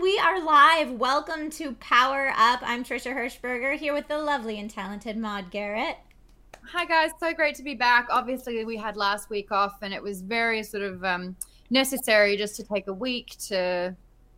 we are live. Welcome to Power Up. I'm Trisha Hirschberger here with the lovely and talented Maude Garrett. Hi guys, so great to be back. Obviously we had last week off and it was very sort of necessary just to take a week to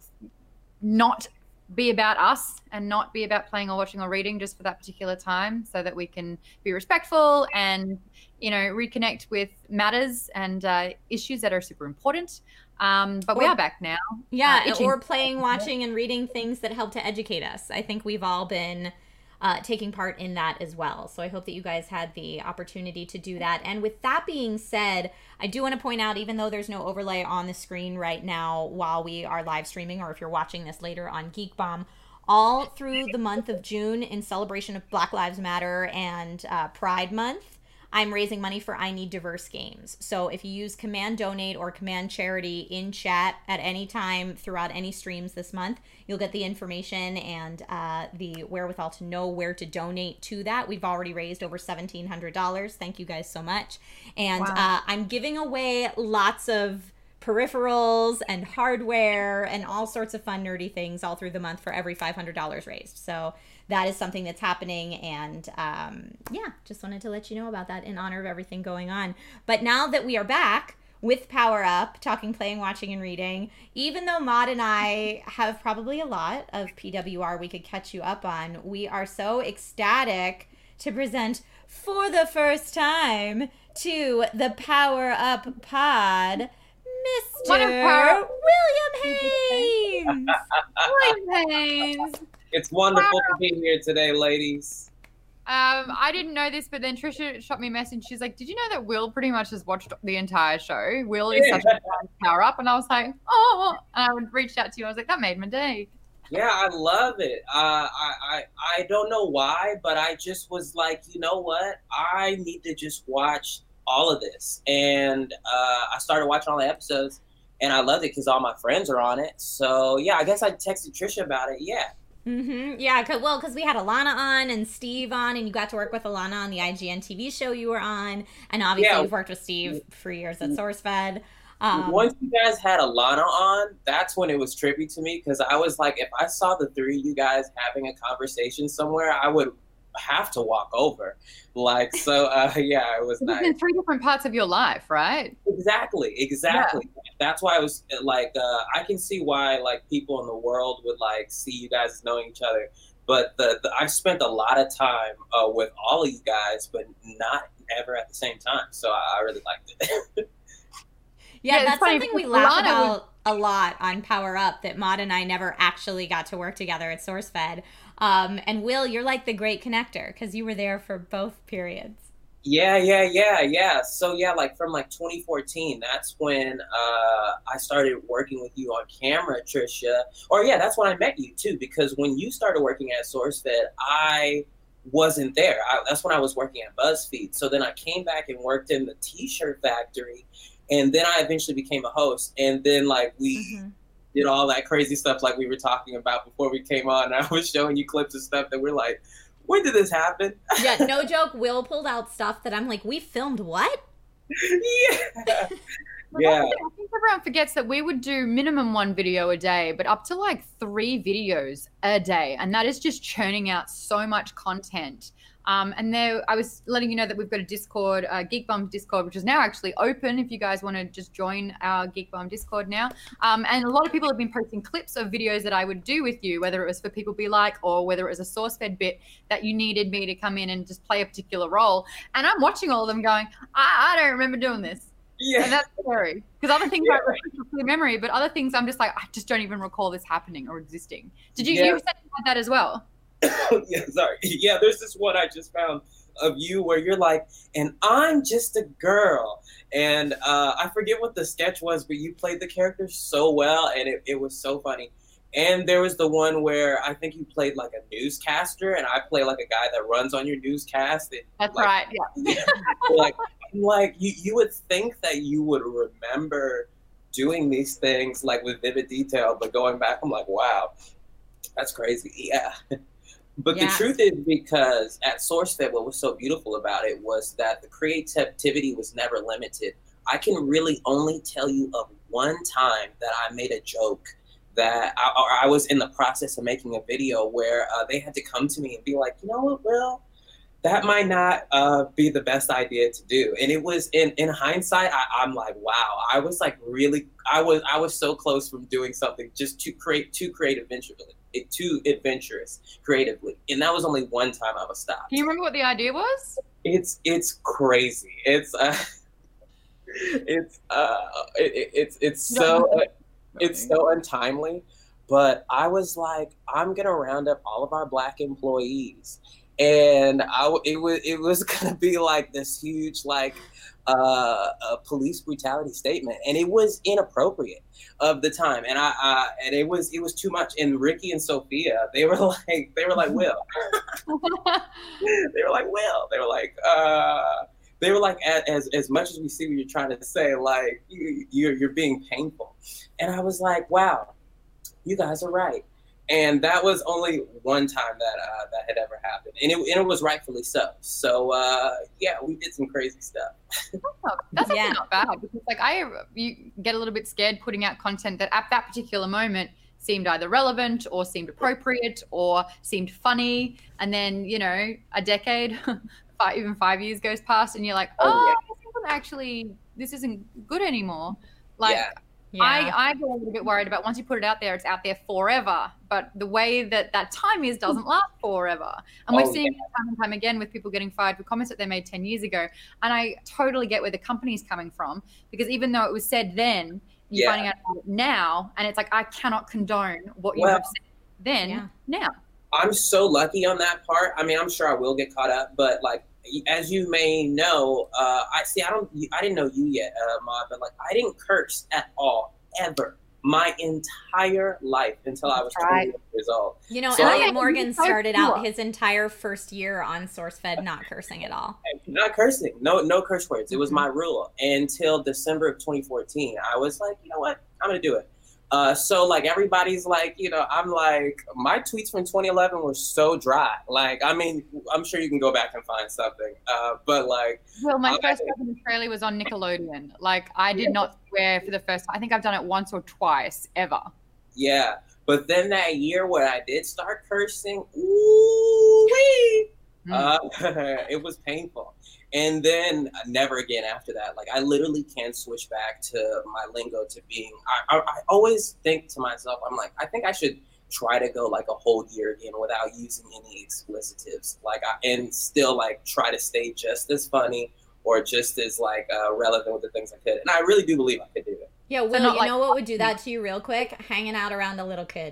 not be about us and not be about playing or watching or reading just for that particular time, so that we can be respectful and, you know, reconnect with matters and issues that are super important. But we are back now. Yeah, or playing, watching, and reading things that help to educate us. I think we've all been taking part in that as well. So I hope that you guys had the opportunity to do that. And with that being said, I do want to point out, even though there's no overlay on the screen right now while we are live streaming, or if you're watching this later on Geek Bomb, all through the month of June in celebration of Black Lives Matter and Pride Month, I'm raising money for I Need Diverse Games. So if you use Command Donate or Command Charity in chat at any time throughout any streams this month, you'll get the information and the wherewithal to know where to donate to that. We've already raised over $1,700. Thank you guys so much. And wow. I'm giving away lots of peripherals and hardware and all sorts of fun nerdy things all through the month for every $500 raised. So that is something that's happening, and yeah, just wanted to let you know about that in honor of everything going on. But now that we are back with Power Up, talking, playing, watching, and reading, even though Maude and I have probably a lot of PWR we could catch you up on, we are so ecstatic to present for the first time to the Power Up pod, Mr. William Haynes. William Haynes. It's wonderful to be here today, ladies. I didn't know this, but then Trisha shot me a message. She's like, "Did you know that Will pretty much has watched the entire show? Will is such a fan of Power Up." And I was like, "Oh!" And I reached out to you. I was like, "That made my day." Yeah, I love it. I don't know why, but I just was like, you know what? I need to just watch all of this, and I started watching all the episodes, and I loved it because all my friends are on it. So yeah, I guess I texted Trisha about it. Yeah. Mm-hmm. Yeah, because we had Alana on and Steve on, and you got to work with Alana on the IGN TV show you were on, and obviously you've worked with Steve for years at SourceFed. Once you guys had Alana on, that's when it was trippy to me, because I was like, if I saw the three of you guys having a conversation somewhere, I would have to walk over. Like, so yeah, it was nice. In three different parts of your life, right? Exactly. Yeah. That's why I was like, I can see why like people in the world would like see you guys as knowing each other, but I've spent a lot of time with all of you guys, but not ever at the same time. So I really liked it. Yeah, that's something we laugh about a lot on Power Up, that Maude and I never actually got to work together at SourceFed. And Will, you're like the great connector because you were there for both periods. Yeah. So yeah, like from like 2014, that's when I started working with you on camera, Trisha. Or yeah, that's when I met you too, because when you started working at SourceFed, I wasn't there. That's when I was working at BuzzFeed. So then I came back and worked in the T-shirt factory, and then I eventually became a host. And then like we did all that crazy stuff like we were talking about before we came on. And I was showing you clips of stuff that we're like, when did this happen? Yeah, no joke. Will pulled out stuff that I'm like, we filmed what? Yeah. Yeah. I think everyone forgets that we would do minimum 1 video a day, but up to like 3 videos a day. And that is just churning out so much content. And there, I was letting you know that we've got a Discord, Geek Bomb Discord, which is now actually open if you guys want to just join our Geek Bomb Discord now. And a lot of people have been posting clips of videos that I would do with you, whether it was for People Be Like or whether it was a SourceFed bit that you needed me to come in and just play a particular role. And I'm watching all of them going, I don't remember doing this. Yeah. And that's scary. Because other things I remember from memory, but other things I'm just like, I just don't even recall this happening or existing. Did you, you said you had that as well? Yeah, sorry. Yeah, there's this one I just found of you where you're like, and I'm just a girl. And I forget what the sketch was, but you played the character so well, and it was so funny. And there was the one where I think you played like a newscaster, and I play like a guy that runs on your newscast. That's like, right, yeah. like you would think that you would remember doing these things like with vivid detail, but going back, I'm like, wow, that's crazy. Yeah. But the truth is, because at SourceFed, what was so beautiful about it was that the creativity was never limited. I can really only tell you of one time that I made a joke that I was in the process of making a video where they had to come to me and be like, you know what, Will, that might not be the best idea to do. And it was in hindsight, I'm like, wow, I was like I was so close from doing something just too adventurous creatively. And that was only one time I was stopped. Can you remember what the idea was? It's crazy. It's so untimely. But I was like, I'm gonna round up all of our Black employees, and it was gonna be like this huge like a police brutality statement, and it was inappropriate of the time, and and it was too much. And Ricky and Sophia, they were like Will, they were like as much as we see what you're trying to say, like you're being painful, and I was like, wow, you guys are right. And that was only one time that had ever happened, and it was rightfully so. So yeah, we did some crazy stuff. That's actually not bad, because like you get a little bit scared putting out content that at that particular moment seemed either relevant or seemed appropriate or seemed funny, and then a decade, even 5 years goes past, and you're like, this isn't good anymore. Like. Yeah. Yeah. I get a little bit worried about once you put it out there, it's out there forever. But the way that time is doesn't last forever. And we're seeing it time and time again with people getting fired for comments that they made 10 years ago. And I totally get where the company's coming from, because even though it was said then, you're finding out about it now. And it's like, I cannot condone what you have said then, now. I'm so lucky on that part. I mean, I'm sure I will get caught up, but like, as you may know, I didn't know you yet, Maude, but like I didn't curse at all, ever, my entire life until I was 20 years old. Elliot Morgan started out his entire first year on SourceFed not cursing at all. Not cursing, no curse words. It was my rule until December of 2014. I was like, you know what, I'm gonna do it. So like everybody's like, I'm like, my tweets from 2011 were so dry. Like, I mean, I'm sure you can go back and find something. But like, well, my first job in Australia was on Nickelodeon. Like, I did not swear for the first time. I think I've done it once or twice ever. Yeah, but then that year where I did start cursing, ooh-wee, it was painful. And then never again after that. Like, I literally can't switch back to my lingo to being, I always think to myself, I'm like, I think I should try to go like a whole year again without using any explicitives. Like, and still like try to stay just as funny or just as like relevant with the things I could. And I really do believe I could do it. Yeah, Will, you know what would do that to you real quick? Hanging out around a little kid.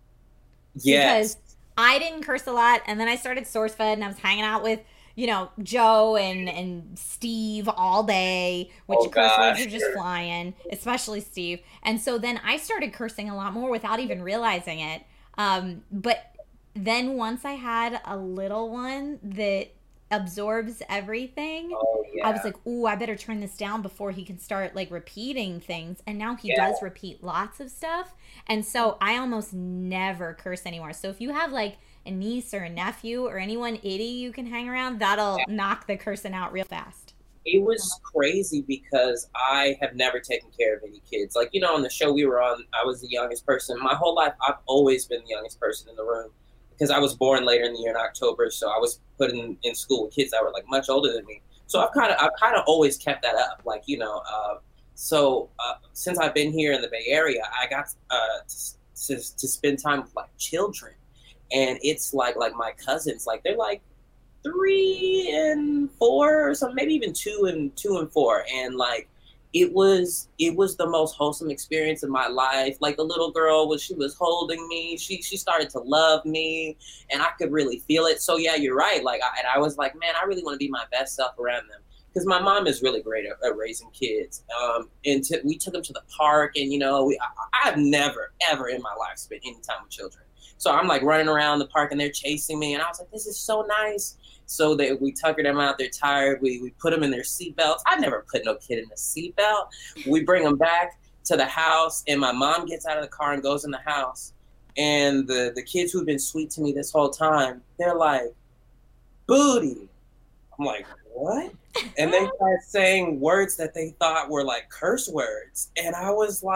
Yes. Because I didn't curse a lot, and then I started SourceFed, and I was hanging out with Joe and Steve all day, which curse words are just flying, especially Steve. And so then I started cursing a lot more without even realizing it. But then once I had a little one that absorbs everything, I was like, ooh, I better turn this down before he can start like repeating things. And now he does repeat lots of stuff. And so I almost never curse anymore. So if you have like a niece or a nephew or anyone itty you can hang around, that'll knock the cursing out real fast. It was crazy because I have never taken care of any kids. Like, on the show we were on, I was the youngest person. My whole life, I've always been the youngest person in the room because I was born later in the year in October. So I was put in school with kids that were like much older than me. So I've kind of always kept that up. Like, so since I've been here in the Bay Area, I got to spend time with like children. And it's like my cousins, like they're like 3 and 4 or something, maybe even 2 and 4. And like, it was the most wholesome experience of my life. Like the little girl, she was holding me. She started to love me, and I could really feel it. So yeah, you're right. Like, I was like, man, I really want to be my best self around them. Because my mom is really great at raising kids. And we took them to the park, and I've never, ever in my life spent any time with children. So I'm like running around the park and they're chasing me. And I was like, this is so nice. So we tucker them out. They're tired. We put them in their seatbelts. I never put no kid in a seatbelt. We bring them back to the house, and my mom gets out of the car and goes in the house. And the kids who've been sweet to me this whole time, they're like, booty. I'm like, what? And they started saying words that they thought were like curse words. And I was like,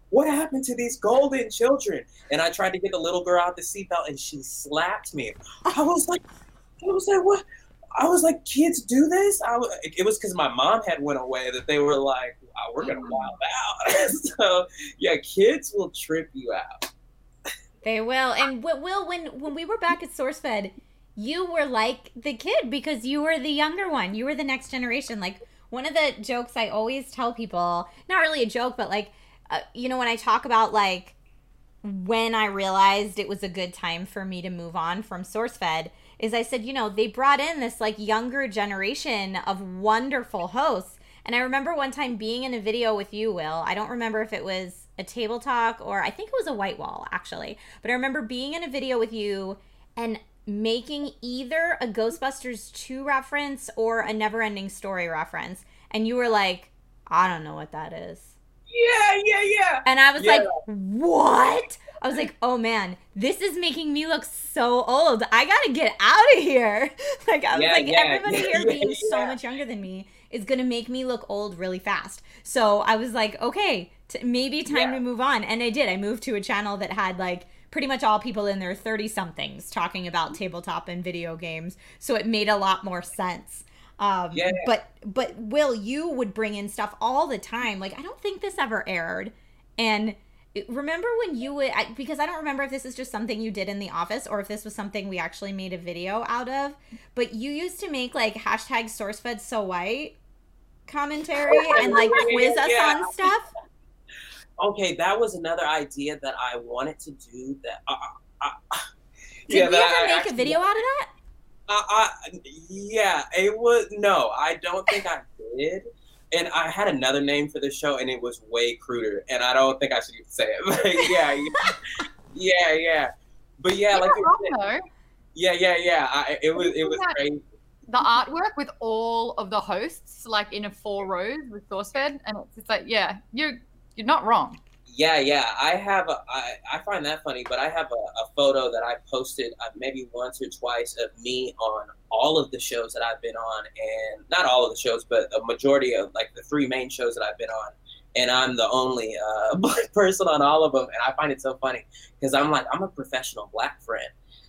what happened to these golden children? And I tried to get the little girl out the seatbelt, and she slapped me. I was like, what? I was like, kids do this? It was because my mom had went away that they were like, wow, we're going to wild out. So, yeah, kids will trip you out. They will. And Will, when we were back at SourceFed, you were like the kid because you were the younger one. You were the next generation. Like, one of the jokes I always tell people, not really a joke, but like, when I talk about like when I realized it was a good time for me to move on from SourceFed, is I said, they brought in this like younger generation of wonderful hosts. And I remember one time being in a video with you, Will. I don't remember if it was a table talk or I think it was a white wall, actually. But I remember being in a video with you and making either a Ghostbusters 2 reference or a Neverending Story reference. And you were like, I don't know what that is. Yeah. And I was like, what? I was like, oh man, this is making me look so old. I gotta get out of here. Like, I was everybody here being so much younger than me is gonna make me look old really fast. So I was like, okay, maybe time to move on. And I did. I moved to a channel that had like pretty much all people in their 30-somethings talking about tabletop and video games. So it made a lot more sense. But Will, you would bring in stuff all the time. Like, I don't think this ever aired. And remember when you would, because I don't remember if this is just something you did in the office or if this was something we actually made a video out of, but you used to make like hashtag SourceFed so white commentary and like quiz us on stuff. Okay, that was another idea that I wanted to do. That did we ever make a video out of that? It was, no, I don't think I did. And I had another name for the show, and it was way cruder. And I don't think I should even say it. But yeah. But yeah, like it was crazy. The artwork with all of the hosts, like in a 4 rows with SourceFed, and it's like, you're not wrong. Yeah. I find that funny, but I have a photo that I posted maybe once or twice of me on all of the shows that I've been on, and not all of the shows, but a majority of like the 3 main shows that I've been on. And I'm the only black person on all of them. And I find it so funny because I'm a professional black friend.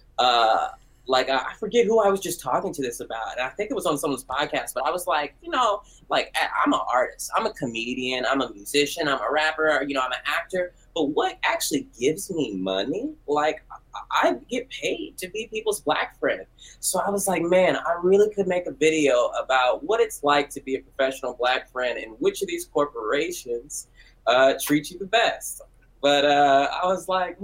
I forget who I was just talking to this about. And I think it was on someone's podcast, but I was like, I'm an artist. I'm a comedian. I'm a musician. I'm a rapper. I'm an actor. But what actually gives me money? Like, I get paid to be people's black friend. So I was like, man, I really could make a video about what it's like to be a professional black friend and which of these corporations treat you the best. But I was like,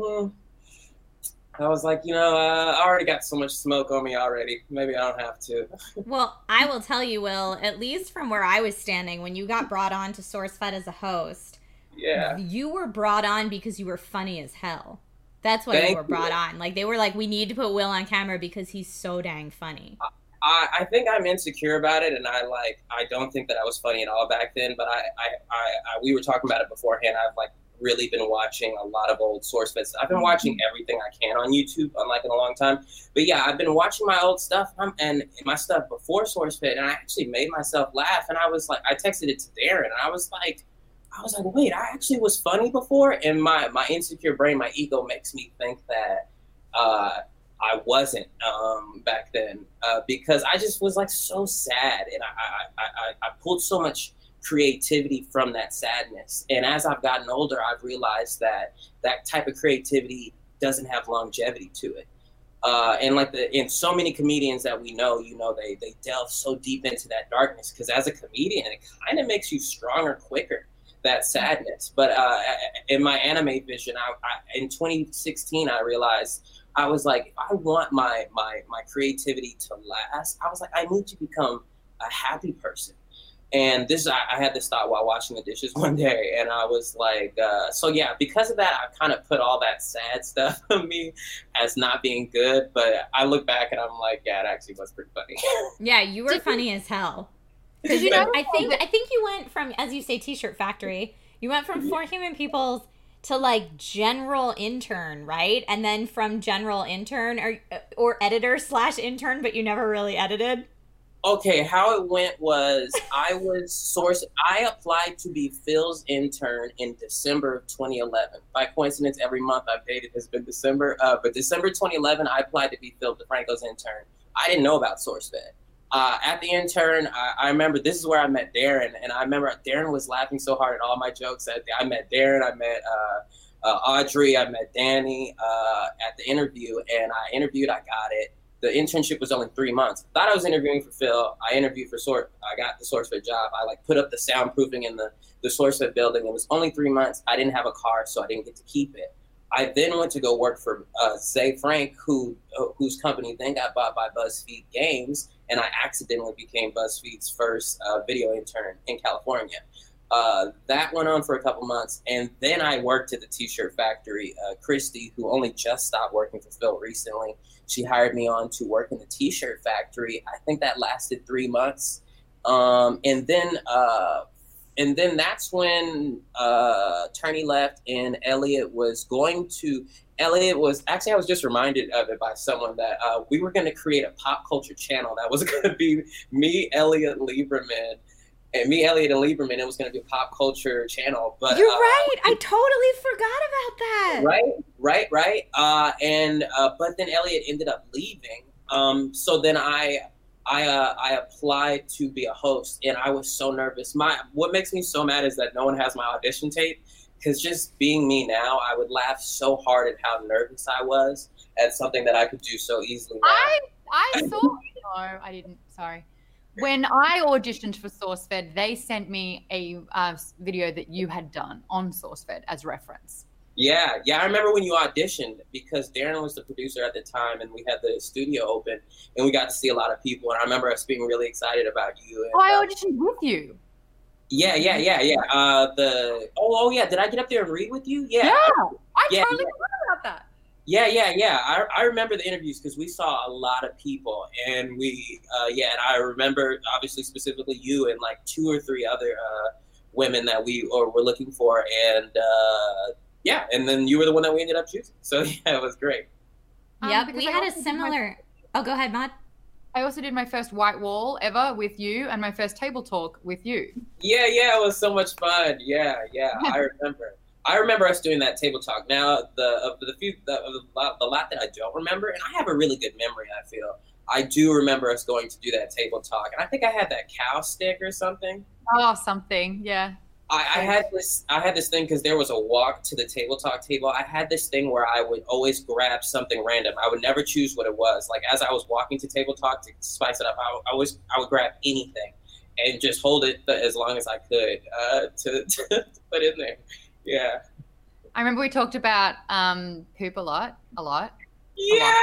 I already got so much smoke on me already. Maybe I don't have to. Well, I will tell you, Will, at least from where I was standing, when you got brought on to SourceFed as a host, you were brought on because you were funny as hell. That's why you were brought on. Like, they were like, we need to put Will on camera because he's so dang funny. I think I'm insecure about it, and I don't think that I was funny at all back then, but we were talking about it beforehand. I've really been watching a lot of old SourceFed. I've been watching everything I can on YouTube, unlike in a long time. But yeah, I've been watching my old stuff and my stuff before SourceFed, and I actually made myself laugh. And I was like, I texted it to Darren, and I was like, wait, I actually was funny before. And my insecure brain, my ego makes me think that I wasn't back then because I just was so sad, and I pulled so much creativity from that sadness. And as I've gotten older, I've realized that type of creativity doesn't have longevity to it. And so many comedians that we know, they delve so deep into that darkness because as a comedian, it kind of makes you stronger quicker, that sadness. But in my anime vision, in 2016, I realized I was like, if I want my creativity to last, I was like, I need to become a happy person. And I had this thought while washing the dishes one day, and I was like, because of that, I kind of put all that sad stuff on me as not being good. But I look back and I'm like, yeah, it actually was pretty funny. Yeah, you were funny as hell. Because I think you went from, as you say, T-shirt factory. You went from 4 Human Peoples to general intern, right? And then from general intern or editor / intern, but you never really edited. Okay, how it went was I applied to be Phil's intern in December of 2011. By coincidence, every month I've dated has been December. But December 2011, I applied to be Phil DeFranco's intern. I didn't know about SourceFed. At the intern, I remember this is where I met Darren, and I remember Darren was laughing so hard at all my jokes. I met Darren, I met Audrey, I met Danny at the interview, and I interviewed, I got it. The internship was only 3 months. Thought I was interviewing for Phil. I interviewed for I got the SourceFed job. I like put up the soundproofing in the SourceFed building. It was only 3 months. I didn't have a car, so I didn't get to keep it. I then went to go work for Zay Frank, whose company then got bought by BuzzFeed Games, and I accidentally became BuzzFeed's first video intern in California. That went on for a couple months, and then I worked at the T-shirt factory. Christy, who only just stopped working for Phil recently, she hired me on to work in the T-shirt factory. I think that lasted 3 months, and then that's when Turney left, and Elliot was actually, I was just reminded of it by someone that we were going to create a pop culture channel that was going to be me, Elliot, and Lieberman. It was going to be a pop culture channel. But you're right. I totally forgot about that. Right. But then Elliot ended up leaving. So then I applied to be a host, and I was so nervous. What makes me so mad is that no one has my audition tape, because just being me now, I would laugh so hard at how nervous I was at something that I could do so easily now. I saw. No, I didn't. Sorry. When I auditioned for SourceFed, they sent me a video that you had done on SourceFed as reference. Yeah. I remember when you auditioned, because Darren was the producer at the time, and we had the studio open, and we got to see a lot of people. And I remember us being really excited about you. And, I auditioned with you. Yeah. Did I get up there and read with you? Yeah. I totally forgot about that. Yeah. I remember the interviews, because we saw a lot of people, and and I remember obviously specifically you and like 2 or 3 other women that we were looking for, and and then you were the one that we ended up choosing. So yeah, it was great. Yep, we had a similar. Oh, go ahead, Maud. I also did my first white wall ever with you, and my first table talk with you. Yeah, it was so much fun. Yeah, I remember us doing that table talk. Now, the lot that I don't remember, and I have a really good memory, I feel. I do remember us going to do that table talk, and I think I had that cow stick or something. Oh, something, yeah. I had this thing, because there was a walk to the table talk table. I had this thing where I would always grab something random. I would never choose what it was. Like, as I was walking to table talk to spice it up, I would grab anything and just hold it as long as I could to put in there. Yeah. I remember we talked about poop a lot. Yeah.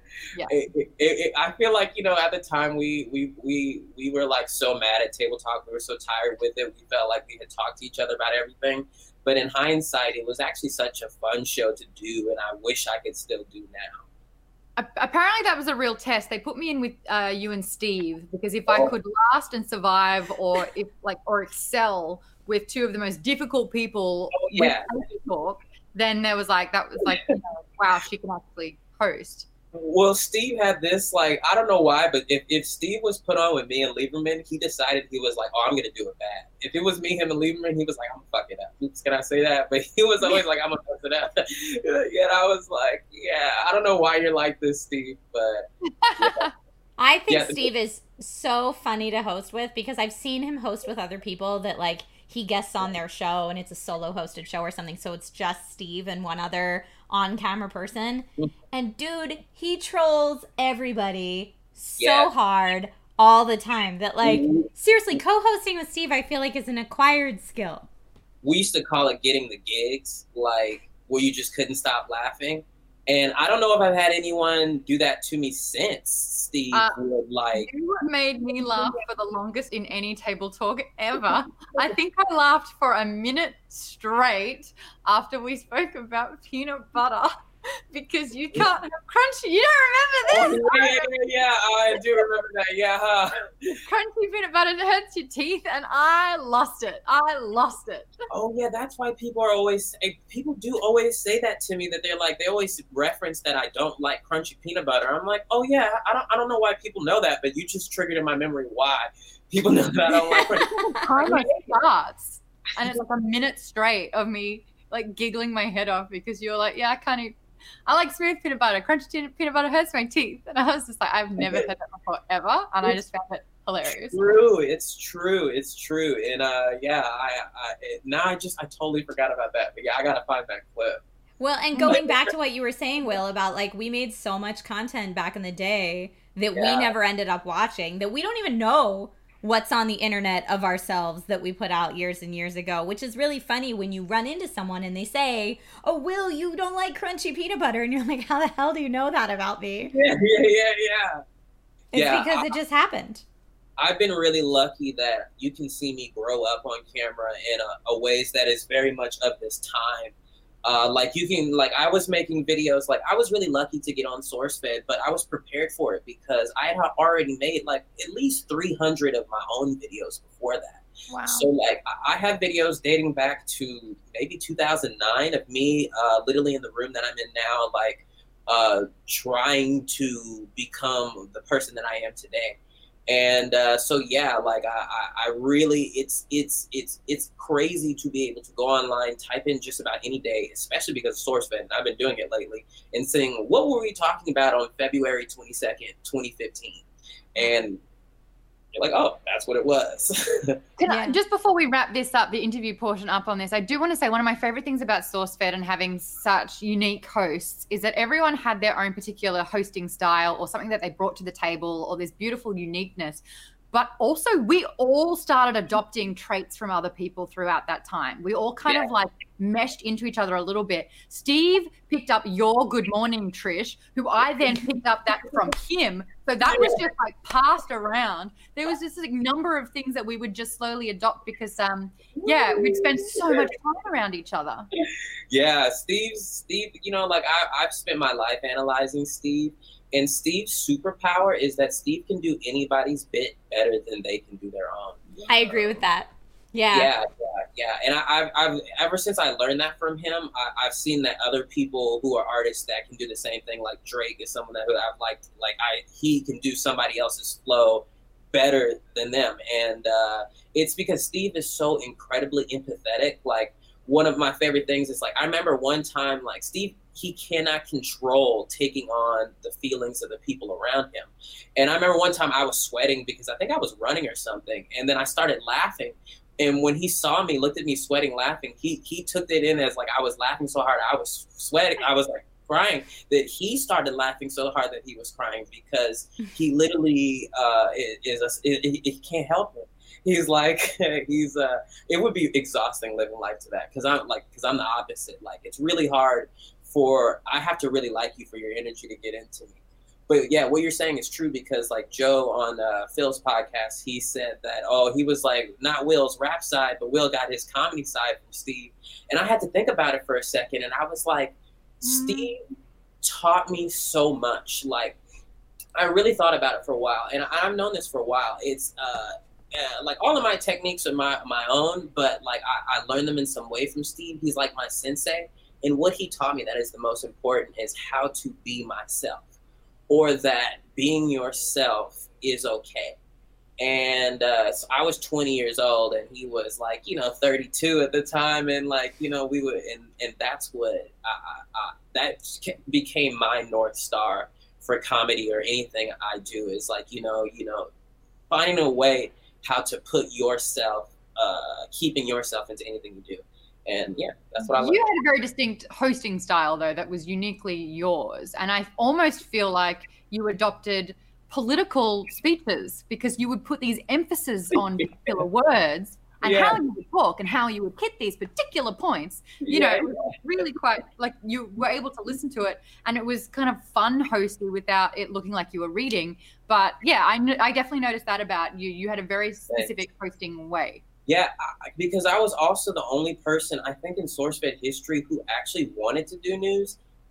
I feel like, at the time we were like so mad at table talk. We were so tired with it. We felt like we had talked to each other about everything. But in hindsight, it was actually such a fun show to do, and I wish I could still do now. Apparently that was a real test. They put me in with you and Steve, because if I could last and survive, or excel with 2 of the most difficult people with talk, then there was like, that was like, wow, she can actually host. Well, Steve had this, like, I don't know why, but if Steve was put on with me and Lieberman, he decided, he was like, oh, I'm going to do it bad. If it was me, him, and Lieberman, he was like, I'm going to fuck it up. Oops, can I say that? But he was always like, I'm going to fuck it up. And I was like, yeah, I don't know why you're like this, Steve, but. Yeah. I think Steve is so funny to host with, because I've seen him host with other people that, like, he guests on their show and it's a solo hosted show or something. So it's just Steve and one other on-camera person. And dude, he trolls everybody so hard all the time that, like, seriously, co-hosting with Steve, I feel like, is an acquired skill. We used to call it getting the gigs, like, where you just couldn't stop laughing. And I don't know if I've had anyone do that to me since. Steve would like. You made me laugh for the longest in any table talk ever. I think I laughed for a minute straight after we spoke about peanut butter. because you can't have crunchy. You don't remember this? Yeah, I do remember that. Yeah. Huh? Crunchy peanut butter hurts your teeth, and I lost it. Oh yeah, that's why people do always say that to me, that they always reference that I don't like crunchy peanut butter. I'm like, oh yeah, I don't know why people know that, but you just triggered in my memory why people know that I don't like crunchy. Timer starts, and it's like a minute straight of me like giggling my head off because you're like, yeah, I like smooth peanut butter. Crunchy peanut butter hurts my teeth. And I was just like, I've never heard that before ever. And I just found it hilarious. It's true. And now I totally forgot about that. But yeah, I gotta find that clip. Well, and going back to what you were saying, Will, about like we made so much content back in the day that we never ended up watching, that we don't even know what's on the internet of ourselves that we put out years and years ago, which is really funny when you run into someone and they say, oh, Will, you don't like crunchy peanut butter. And you're like, how the hell do you know that about me? Yeah. It's because it just happened. I've been really lucky that you can see me grow up on camera in a ways that is very much of this time. I was making videos, like I was really lucky to get on SourceFed, but I was prepared for it because I had already made like at least 300 of my own videos before that. Wow. So like I have videos dating back to maybe 2009 of me literally in the room that I'm in now, like trying to become the person that I am today. And so yeah, like I really, it's crazy to be able to go online, type in just about any day, especially because of SourceFed, and I've been doing it lately, and saying, what were we talking about on February 22nd, 2015? And you're like, oh, that's what it was. Just before we wrap this up, the interview portion up on this, I do want to say one of my favorite things about SourceFed and having such unique hosts is that everyone had their own particular hosting style or something that they brought to the table or this beautiful uniqueness. But also we all started adopting traits from other people throughout that time. We all kind of like meshed into each other a little bit. Steve picked up your good morning, Trish, who I then picked up that from him. So that was just like passed around. There was this like number of things that we would just slowly adopt because, we'd spend so much time around each other. Yeah, Steve, you know, like I've spent my life analyzing Steve. And Steve's superpower is that Steve can do anybody's bit better than they can do their own. I agree with that. Yeah. And I've ever since I learned that from him, I've seen that other people who are artists that can do the same thing. Like Drake is someone that I've liked. He can do somebody else's flow better than them, and it's because Steve is so incredibly empathetic. Like one of my favorite things is like I remember one time like Steve. He cannot control taking on the feelings of the people around him. And I remember one time I was sweating because I think I was running or something. And then I started laughing. And when he saw me, looked at me sweating, laughing, he took it in as like I was laughing so hard. I was sweating. I was like crying, that he started laughing so hard that he was crying because he literally he can't help it. He's like, it would be exhausting living life to that. Cause I'm the opposite. Like it's really hard I have to really like you for your energy to get into me. But yeah, what you're saying is true because like Joe on Phil's podcast, he said that, he was like not Will's rap side, but Will got his comedy side from Steve. And I had to think about it for a second. And I was like, Steve taught me so much. Like I really thought about it for a while, and I've known this for a while. It's like all of my techniques are my own, but like I learned them in some way from Steve. He's like my sensei. And what he taught me that is the most important is how to be myself, or that being yourself is okay. And so I was 20 years old and he was like, 32 at the time. And like, we would, and that's what that became my North Star for comedy or anything I do is like, finding a way how to put yourself, keeping yourself into anything you do. And yeah, that's what I like. You had a very distinct hosting style, though, that was uniquely yours. And I almost feel like you adopted political speeches because you would put these emphasis on particular words and how you would talk and how you would hit these particular points. You know, it was really quite like you were able to listen to it and it was kind of fun hosting without it looking like you were reading. But yeah, I definitely noticed that about you. You had a very specific hosting way. Yeah, because I was also the only person, I think, in SourceFed history who actually wanted to do news.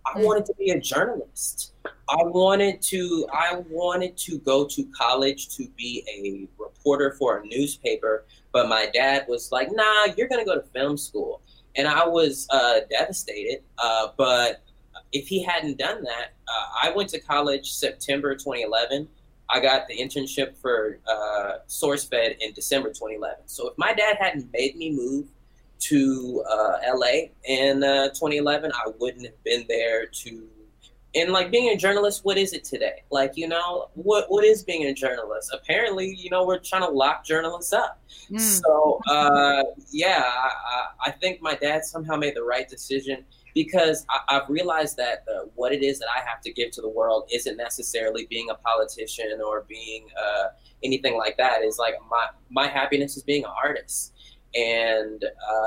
I wanted to be a journalist. I wanted to go to college to be a reporter for a newspaper, but my dad was like, "Nah, you're gonna go to film school," and I was devastated. But if he hadn't done that, I went to college September 2011. I got the internship for SourceFed in December 2011. So if my dad hadn't made me move to LA in 2011, I wouldn't have been there to. And like being a journalist, what is it today? Like, you know, what is being a journalist? Apparently, you know, we're trying to lock journalists up. So yeah, I think my dad somehow made the right decision, because I've realized that what it is that I have to give to the world isn't necessarily being a politician or being anything like that. It's like my happiness is being an artist. And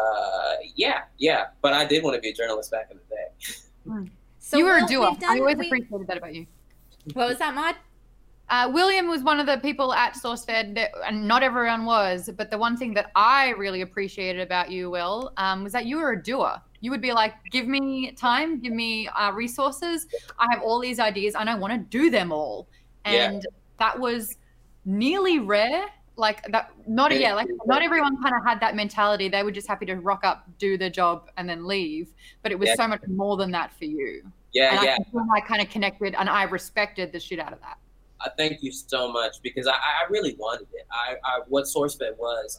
yeah. But I did want to be a journalist back in the day. So you were a doer. I always appreciated that about you. What was that, Maud? William was one of the people at SourceFed, and not everyone was, but the one thing that I really appreciated about you, Will, was that you were a doer. You would be like, give me time, give me resources. I have all these ideas and I want to do them all. And that was nearly rare. Like that, not everyone kind of had that mentality. They were just happy to rock up, do the job, and then leave. But it was so much more than that for you. I kind of connected, and I respected the shit out of that. I thank you so much, because I really wanted it. What SourceFed was,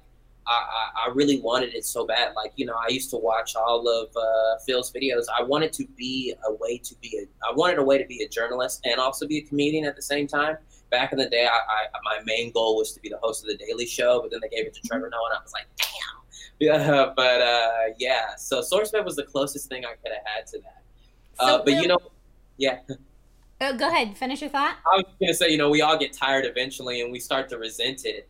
I really wanted it so bad. Like, you know, I used to watch all of Phil's videos. I wanted a way to be a journalist and also be a comedian at the same time. Back in the day, my main goal was to be the host of The Daily Show, but then they gave it to Trevor Noah, and I was like, damn. Yeah, but yeah, so SourceFed was the closest thing I could have had to that. But you know, go ahead, finish your thought. I was gonna say, you know, we all get tired eventually, and we start to resent it.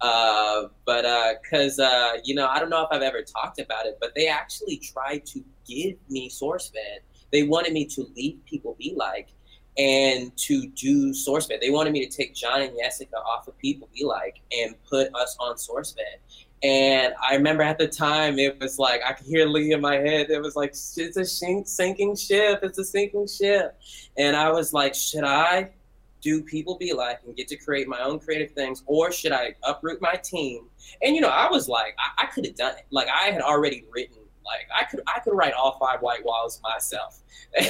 Because you know, I don't know if I've ever talked about it, but they actually tried to give me SourceFed. They wanted me to leave People Be Like and to do SourceFed. They wanted me to take John and Jessica off of People Be Like and put us on SourceFed. And I remember at the time, it was like, I could hear Lee in my head. It was like, it's a sinking ship. It's a sinking ship. And I was like, should I do People Be Like and get to create my own creative things, or should I uproot my team? And, you know, I was like, I could have done it. Like, I had already written, like, I could write all 5 white walls myself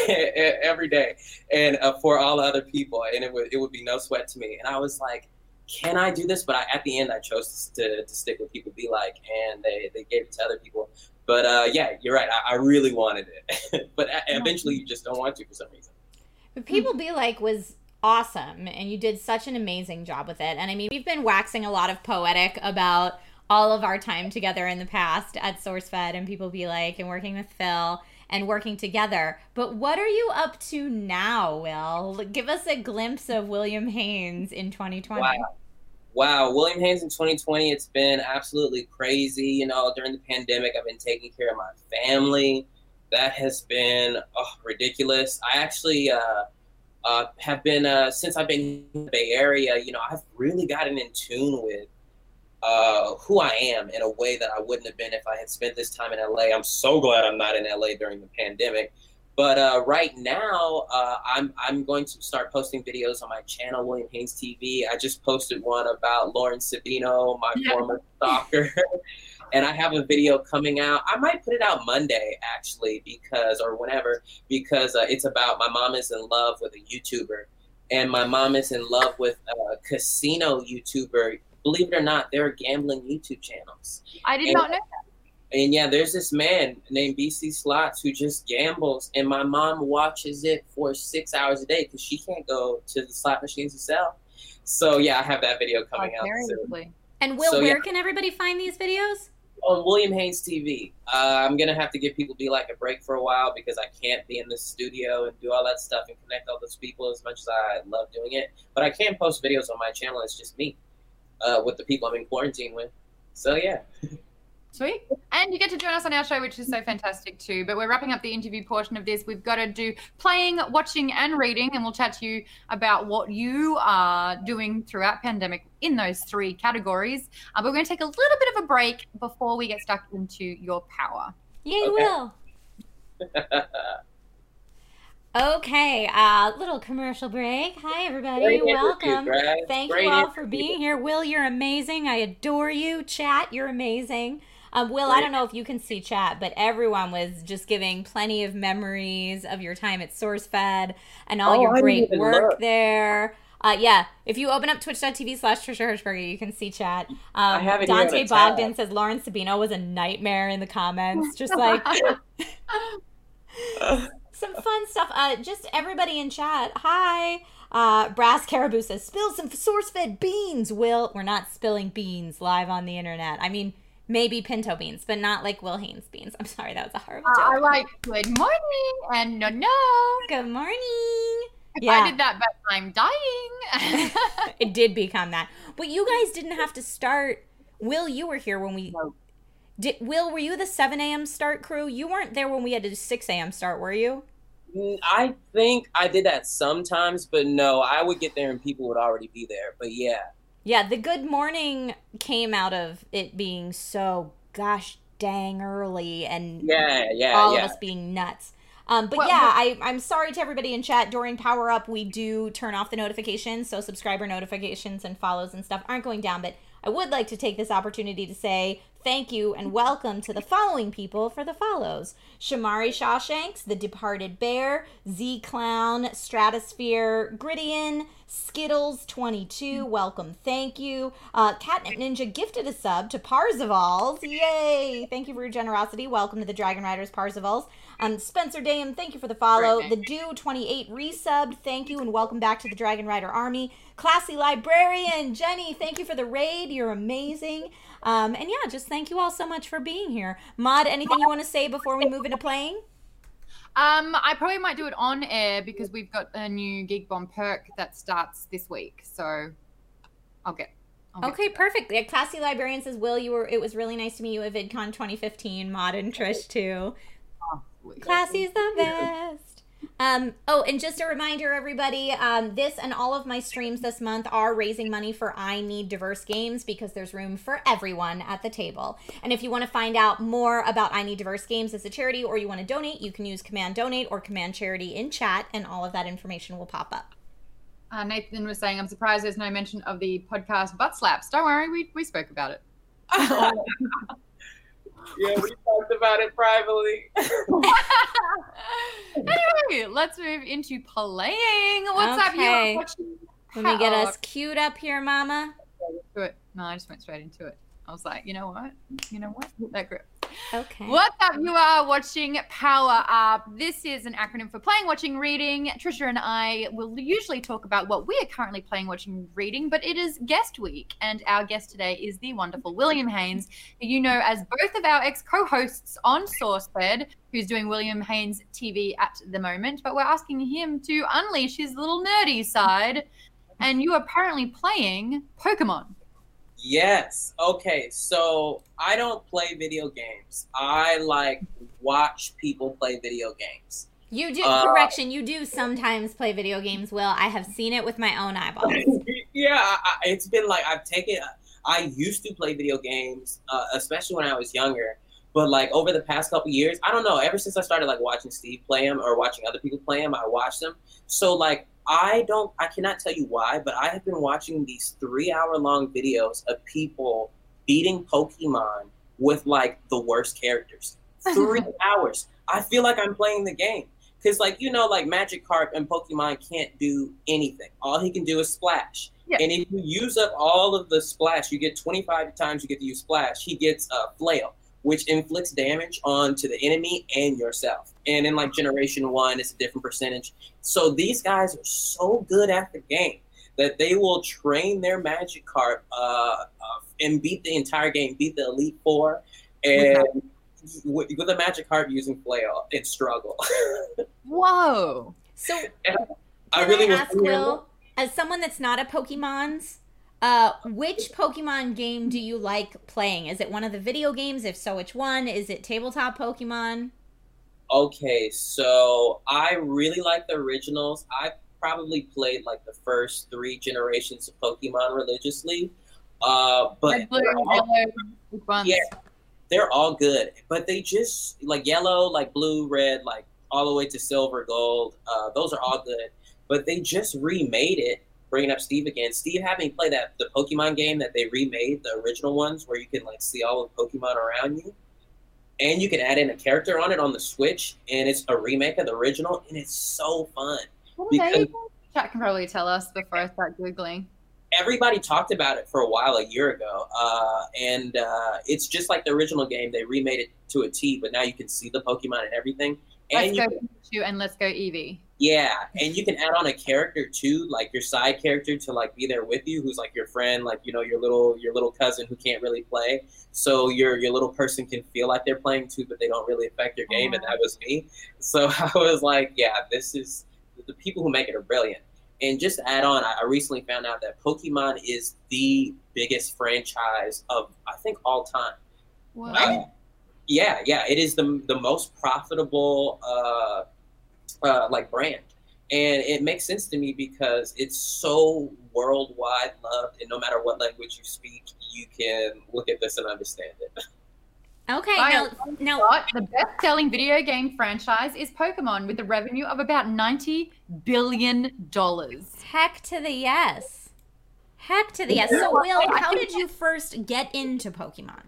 every day, and for all other people, and it would be no sweat to me. And I was like, can I do this? But at the end, I chose to stick with People Be Like, and they gave it to other people. But yeah, you're right. I really wanted it, but eventually you just don't want to for some reason. But People Be Like was awesome, and you did such an amazing job with it. And I mean, we've been waxing a lot of poetic about all of our time together in the past at SourceFed and People Be Like, and working with Phil and working together. But what are you up to now, Will? Give us a glimpse of William Haynes in 2020. Wow, William Haynes in 2020, it's been absolutely crazy. You know, during the pandemic, I've been taking care of my family. That has been ridiculous. I actually have been, since I've been in the Bay Area, you know, I've really gotten in tune with who I am in a way that I wouldn't have been if I had spent this time in LA. I'm so glad I'm not in LA during the pandemic. But right now, I'm going to start posting videos on my channel, William Haynes TV. I just posted one about Lauren Sabino, my former stalker. And I have a video coming out. I might put it out Monday, actually, because it's about my mom is in love with a YouTuber. And my mom is in love with a casino YouTuber. Believe it or not, there are gambling YouTube channels. I did not know that. And yeah, there's this man named BC Slots who just gambles, and my mom watches it for 6 hours a day because she can't go to the slot machines herself. So yeah, I have that video coming out soon. And Will, where can everybody find these videos? On William Haynes TV. I'm gonna have to give People Be Like a break for a while because I can't be in the studio and do all that stuff and connect all those people as much as I love doing it. But I can post videos on my channel. It's just me with the people I'm in quarantine with. So yeah. Sweet. And you get to join us on our show, which is so fantastic too. But we're wrapping up the interview portion of this. We've got to do playing, watching, and reading, and we'll chat to you about what you are doing throughout pandemic in those 3 categories. But we're going to take a little bit of a break before we get stuck into your power. Yay, okay. Will. Okay, little commercial break. Hi, everybody. Great interview, Welcome. Greg. Thank Great you all for interview. being here. Will, you're amazing. I adore you. Chat, you're amazing. Will, I Great. don't know if you can see chat, but everyone was just giving plenty of memories of your time at SourceFed and all Oh, your I didn't great even work look. there. Yeah, if you open up twitch.tv/Trisha Hirschberger, you can see chat. I have it here on Dante a tab. Bogdan says Lauren Sabino was a nightmare in the comments. Just like some fun stuff. Just everybody in chat. Hi. Brass Caribou says, spill some SourceFed beans, Will. We're not spilling beans live on the internet. I mean, maybe pinto beans, but not like Will Haynes beans. I'm sorry, that was a horrible joke. I like good morning and no. Good morning. If Yeah. I did that, but I'm dying. It did become that. But you guys didn't have to start. Will, you were here when we... No. Will, were you the 7 a.m. start crew? You weren't there when we had to do 6 a.m. start, were you? I think I did that sometimes, but no, I would get there and people would already be there. But yeah. Yeah, the good morning came out of it being so gosh dang early and all of us being nuts. But Well, yeah, I'm sorry to everybody in chat. During Power Up, we do turn off the notifications, so subscriber notifications and follows and stuff aren't going down. But I would like to take this opportunity to say thank you and welcome to the following people for the follows. Shamari Shawshanks, The Departed Bear, Z Clown, Stratosphere, Gridian, Skittles22, welcome, thank you. Catnip Ninja gifted a sub to Parzavals. Yay! Thank you for your generosity. Welcome to the Dragon Riders Parzavals. Spencer Dame, thank you for the follow. The Dew28 resubbed, thank you and welcome back to the Dragon Rider Army. Classy Librarian, Jenny, thank you for the raid. You're amazing. And yeah, just thank you all so much for being here. Mod, anything you want to say before we move into playing? I probably might do it on air because we've got a new Geek Bomb perk that starts this week. So I'll get Okay, perfect. Yeah, Classy Librarian says, Will, it was really nice to meet you at VidCon 2015. Mod and Trish too. Classy's the best. Oh, and just a reminder, everybody, this and all of my streams this month are raising money for I Need Diverse Games because there's room for everyone at the table. And if you want to find out more about I Need Diverse Games as a charity or you want to donate, you can use Command Donate or Command Charity in chat and all of that information will pop up. Nathan was saying, I'm surprised there's no mention of the podcast Butt Slaps. Don't worry, we spoke about it. Yeah, we talked about it privately. Anyway, let's move into playing. What's up? Okay. You are watching Let me get us queued up here, Mama. Do it. No, I just went straight into it. I was like, you know what? Hit that grip. Okay. What's up? You are watching Power Up. This is an acronym for playing, watching, reading. Trisha and I will usually talk about what we are currently playing, watching, reading, but it is guest week, and our guest today is the wonderful William Haynes, who you know as both of our ex-co-hosts on SourceFed, who's doing William Haynes TV at the moment, but we're asking him to unleash his little nerdy side, and you are apparently playing Pokemon. Yes. Okay. So I don't play video games. I like watch people play video games. You do, correction, you do sometimes play video games, Will. I have seen it with my own eyeballs. Yeah, it's been like I used to play video games, especially when I was younger. But like over the past couple years, I don't know, ever since I started like watching Steve play them or watching other people play them, I watched them. So like I cannot tell you why, but I have been watching these 3-hour-long videos of people beating Pokemon with like the worst characters. 3 hours. I feel like I'm playing the game. Because like, you know, like Magikarp and Pokemon can't do anything. All he can do is splash. Yeah. And if you use up all of the splash, you get 25 times you get to use splash. He gets a flail, which inflicts damage onto the enemy and yourself. And in like Generation 1, it's a different percentage. So these guys are so good at the game that they will train their Magikarp and beat the entire game, beat the Elite Four, and with a Magikarp using flail and struggle. Whoa. So I really ask Will, as someone that's not a Pokemon's, which Pokemon game do you like playing? Is it one of the video games? If so, which one? Is it tabletop Pokemon? Okay, so I really like the originals. I probably played like the first 3 generations of Pokemon religiously. But Red, blue, yellow, which ones? Yeah, they're all good. But they just like yellow, like blue, red, like all the way to Silver, Gold. Those are all good. But they just remade it, bringing up Steve again. Steve had me play the Pokemon game that they remade, the original ones, where you can like see all the Pokemon around you. And you can add in a character on it on the Switch, and it's a remake of the original, and it's so fun. Because chat can probably tell us before I start Googling. Everybody talked about it for a while a year ago, and it's just like the original game. They remade it to a T, but now you can see the Pokemon and everything. And Let's go Pikachu and Let's go Eevee. Yeah, and you can add on a character too, like your side character to like be there with you, who's like your friend, like you know your little cousin who can't really play. So your little person can feel like they're playing too, but they don't really affect your game, and that was me. So I was like, yeah, this is the people who make it are brilliant. And just to add on, I recently found out that Pokemon is the biggest franchise of I think all time. What? Yeah, it is the most profitable like brand, and it makes sense to me because it's so worldwide loved, and no matter what language you speak, you can look at this and understand it. Okay, now the best-selling video game franchise is Pokemon with a revenue of about $90 billion. Heck to the yes. Heck to the yes. So, Will, how did you first get into Pokemon?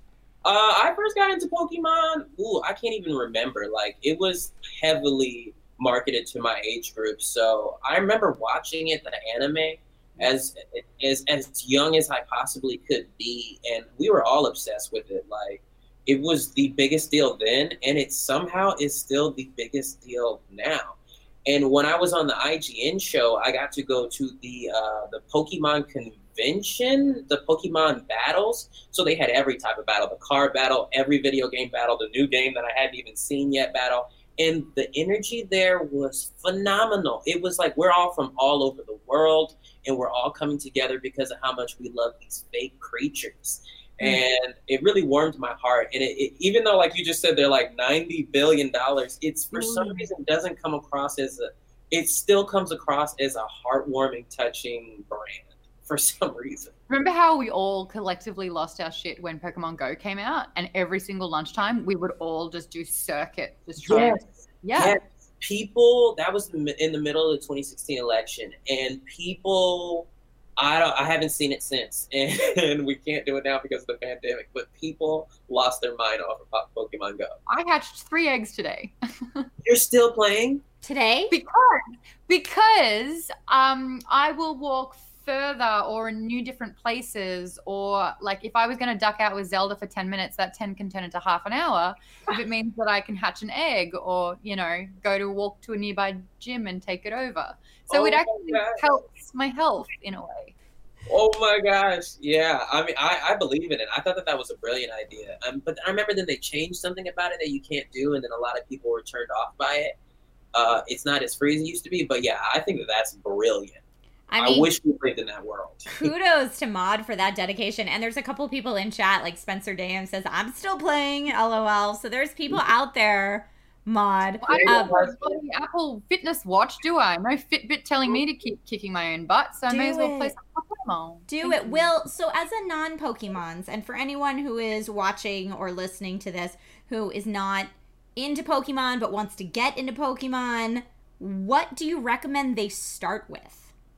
I first got into Pokemon. I can't even remember. Like, it was heavily marketed to my age group, so I remember watching it, the anime, as young as I possibly could be, and we were all obsessed with it. Like, it was the biggest deal then, and it somehow is still the biggest deal now. And when I was on the IGN show, I got to go to the Pokemon convention, the Pokemon battles. So they had every type of battle, the card battle, every video game battle, the new game that I hadn't even seen yet battle. And the energy there was phenomenal. It was like we're all from all over the world, and we're all coming together because of how much we love these fake creatures. And it really warmed my heart. And it even though, like you just said, they're like $90 billion, it's for some reason doesn't come across as it still comes across as a heartwarming, touching brand for some reason. Remember how we all collectively lost our shit when Pokemon Go came out, and every single lunchtime we would all just do circuit, just try. Yes. People, that was in the middle of the 2016 election, and people, I haven't seen it since, and we can't do it now because of the pandemic, but people lost their mind off of Pokemon Go. I hatched 3 eggs today. You're still playing? Today? Because I will walk further or in new different places, or like if I was going to duck out with Zelda for 10 minutes, that 10 can turn into half an hour if it means that I can hatch an egg, or go to walk to a nearby gym and take it over. So it actually helps my health in a way. Oh my gosh, yeah. I mean, I believe in it. I thought that was a brilliant idea. But I remember then they changed something about it that you can't do, and then a lot of people were turned off by it. It's not as free as it used to be, but yeah, I think that's brilliant. I mean, I wish we lived in that world. Kudos to Mod for that dedication. And there's a couple people in chat, like Spencer Dam says, I'm still playing, LOL. So there's people out there, Mod. Well, I don't have the Apple Fitness Watch, do I? No Fitbit telling me to keep kicking my own butt, so I may as well play some Pokemon. Do it. Will, so as a non-Pokemons, and for anyone who is watching or listening to this who is not into Pokemon but wants to get into Pokemon, what do you recommend they start with?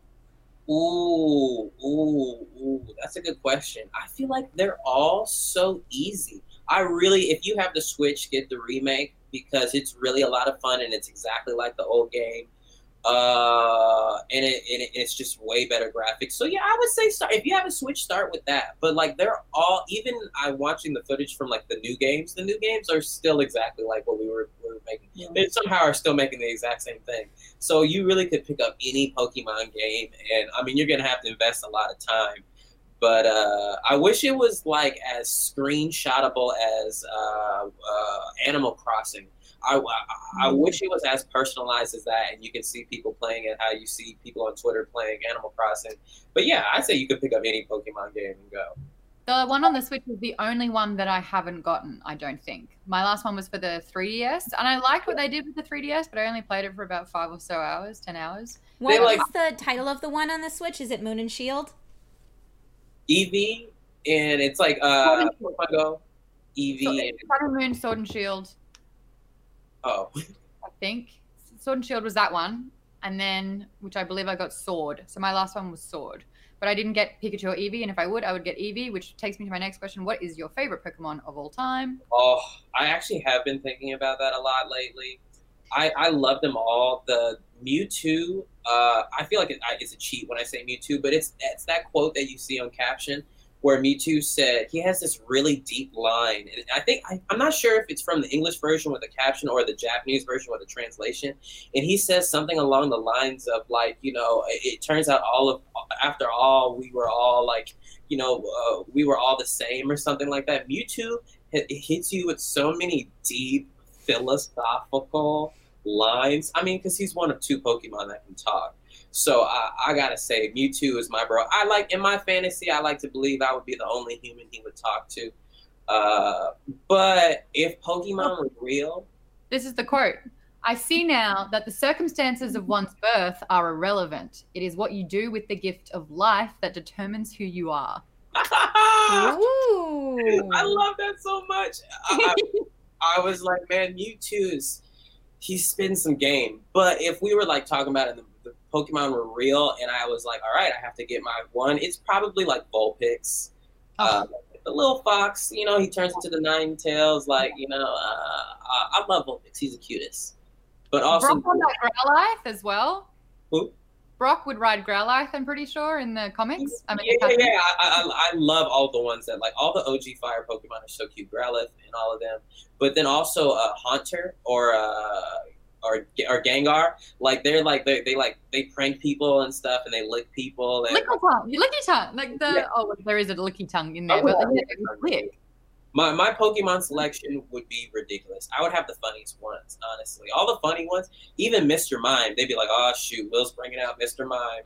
Ooh, that's a good question. I feel like they're all so easy. If you have the Switch, get the remake because it's really a lot of fun and it's exactly like the old game. And it's just way better graphics. So yeah, I would say if you have a Switch, start with that. But like they're all, even I'm watching the footage from like the new games. The new games are still exactly like what we were making. Yeah. They somehow are still making the exact same thing. So you really could pick up any Pokemon game, and I mean you're gonna have to invest a lot of time. But I wish it was like as screenshotable as Animal Crossing. I wish it was as personalized as that, and you can see people playing it how you see people on Twitter playing Animal Crossing. But yeah, I'd say you could pick up any Pokemon game and go. The one on the Switch is the only one that I haven't gotten, I don't think. My last one was for the 3DS, and I liked what they did with the 3DS, but I only played it for about 5 or so hours, 10 hours. What is the title of the one on the Switch? Is it Moon and Shield? Eevee, and it's like Pokemon Go, Eevee. Sun and Moon, Sword and Shield. Oh. I think. Sword and Shield was that one. And then, which I believe I got Sword. So my last one was Sword. But I didn't get Pikachu or Eevee. And if I would get Eevee, which takes me to my next question. What is your favorite Pokemon of all time? Oh, I actually have been thinking about that a lot lately. I love them all. The Mewtwo, I feel like it's a cheat when I say Mewtwo, but it's that quote that you see on caption where Mewtwo said, he has this really deep line. And I think, I'm not sure if it's from the English version with the caption or the Japanese version with the translation. And he says something along the lines of like, it turns out after all, we were all like, we were all the same or something like that. Mewtwo, it hits you with so many deep philosophical lines. I mean, because he's one of 2 Pokemon that can talk. So I gotta say, Mewtwo is my bro. In my fantasy, I like to believe I would be the only human he would talk to. But if Pokemon were real... This is the quote. I see now that the circumstances of one's birth are irrelevant. It is what you do with the gift of life that determines who you are. Ooh. I love that so much. I was like, man, Mewtwo's... He's spitting some game. But if we were like talking about it, the Pokemon were real, and I was like, all right, I have to get my one. It's probably like Vulpix. The little fox, he turns into the 9 tails. Like, I love Vulpix. He's the cutest. But also, Brock on that Growlithe as well. Who? Brock would ride Growlithe, I'm pretty sure, in the comics. Yeah. I love all the ones that, like, all the OG Fire Pokemon are so cute. Growlithe and all of them. But then also Haunter or Gengar, like they prank people and stuff, and they lick people. And, licky tongue, like there is a licky tongue in there, but lick. My Pokemon selection would be ridiculous. I would have the funniest ones, honestly. All the funny ones, even Mr. Mime, they'd be like, "Oh shoot, Will's bringing out Mr. Mime."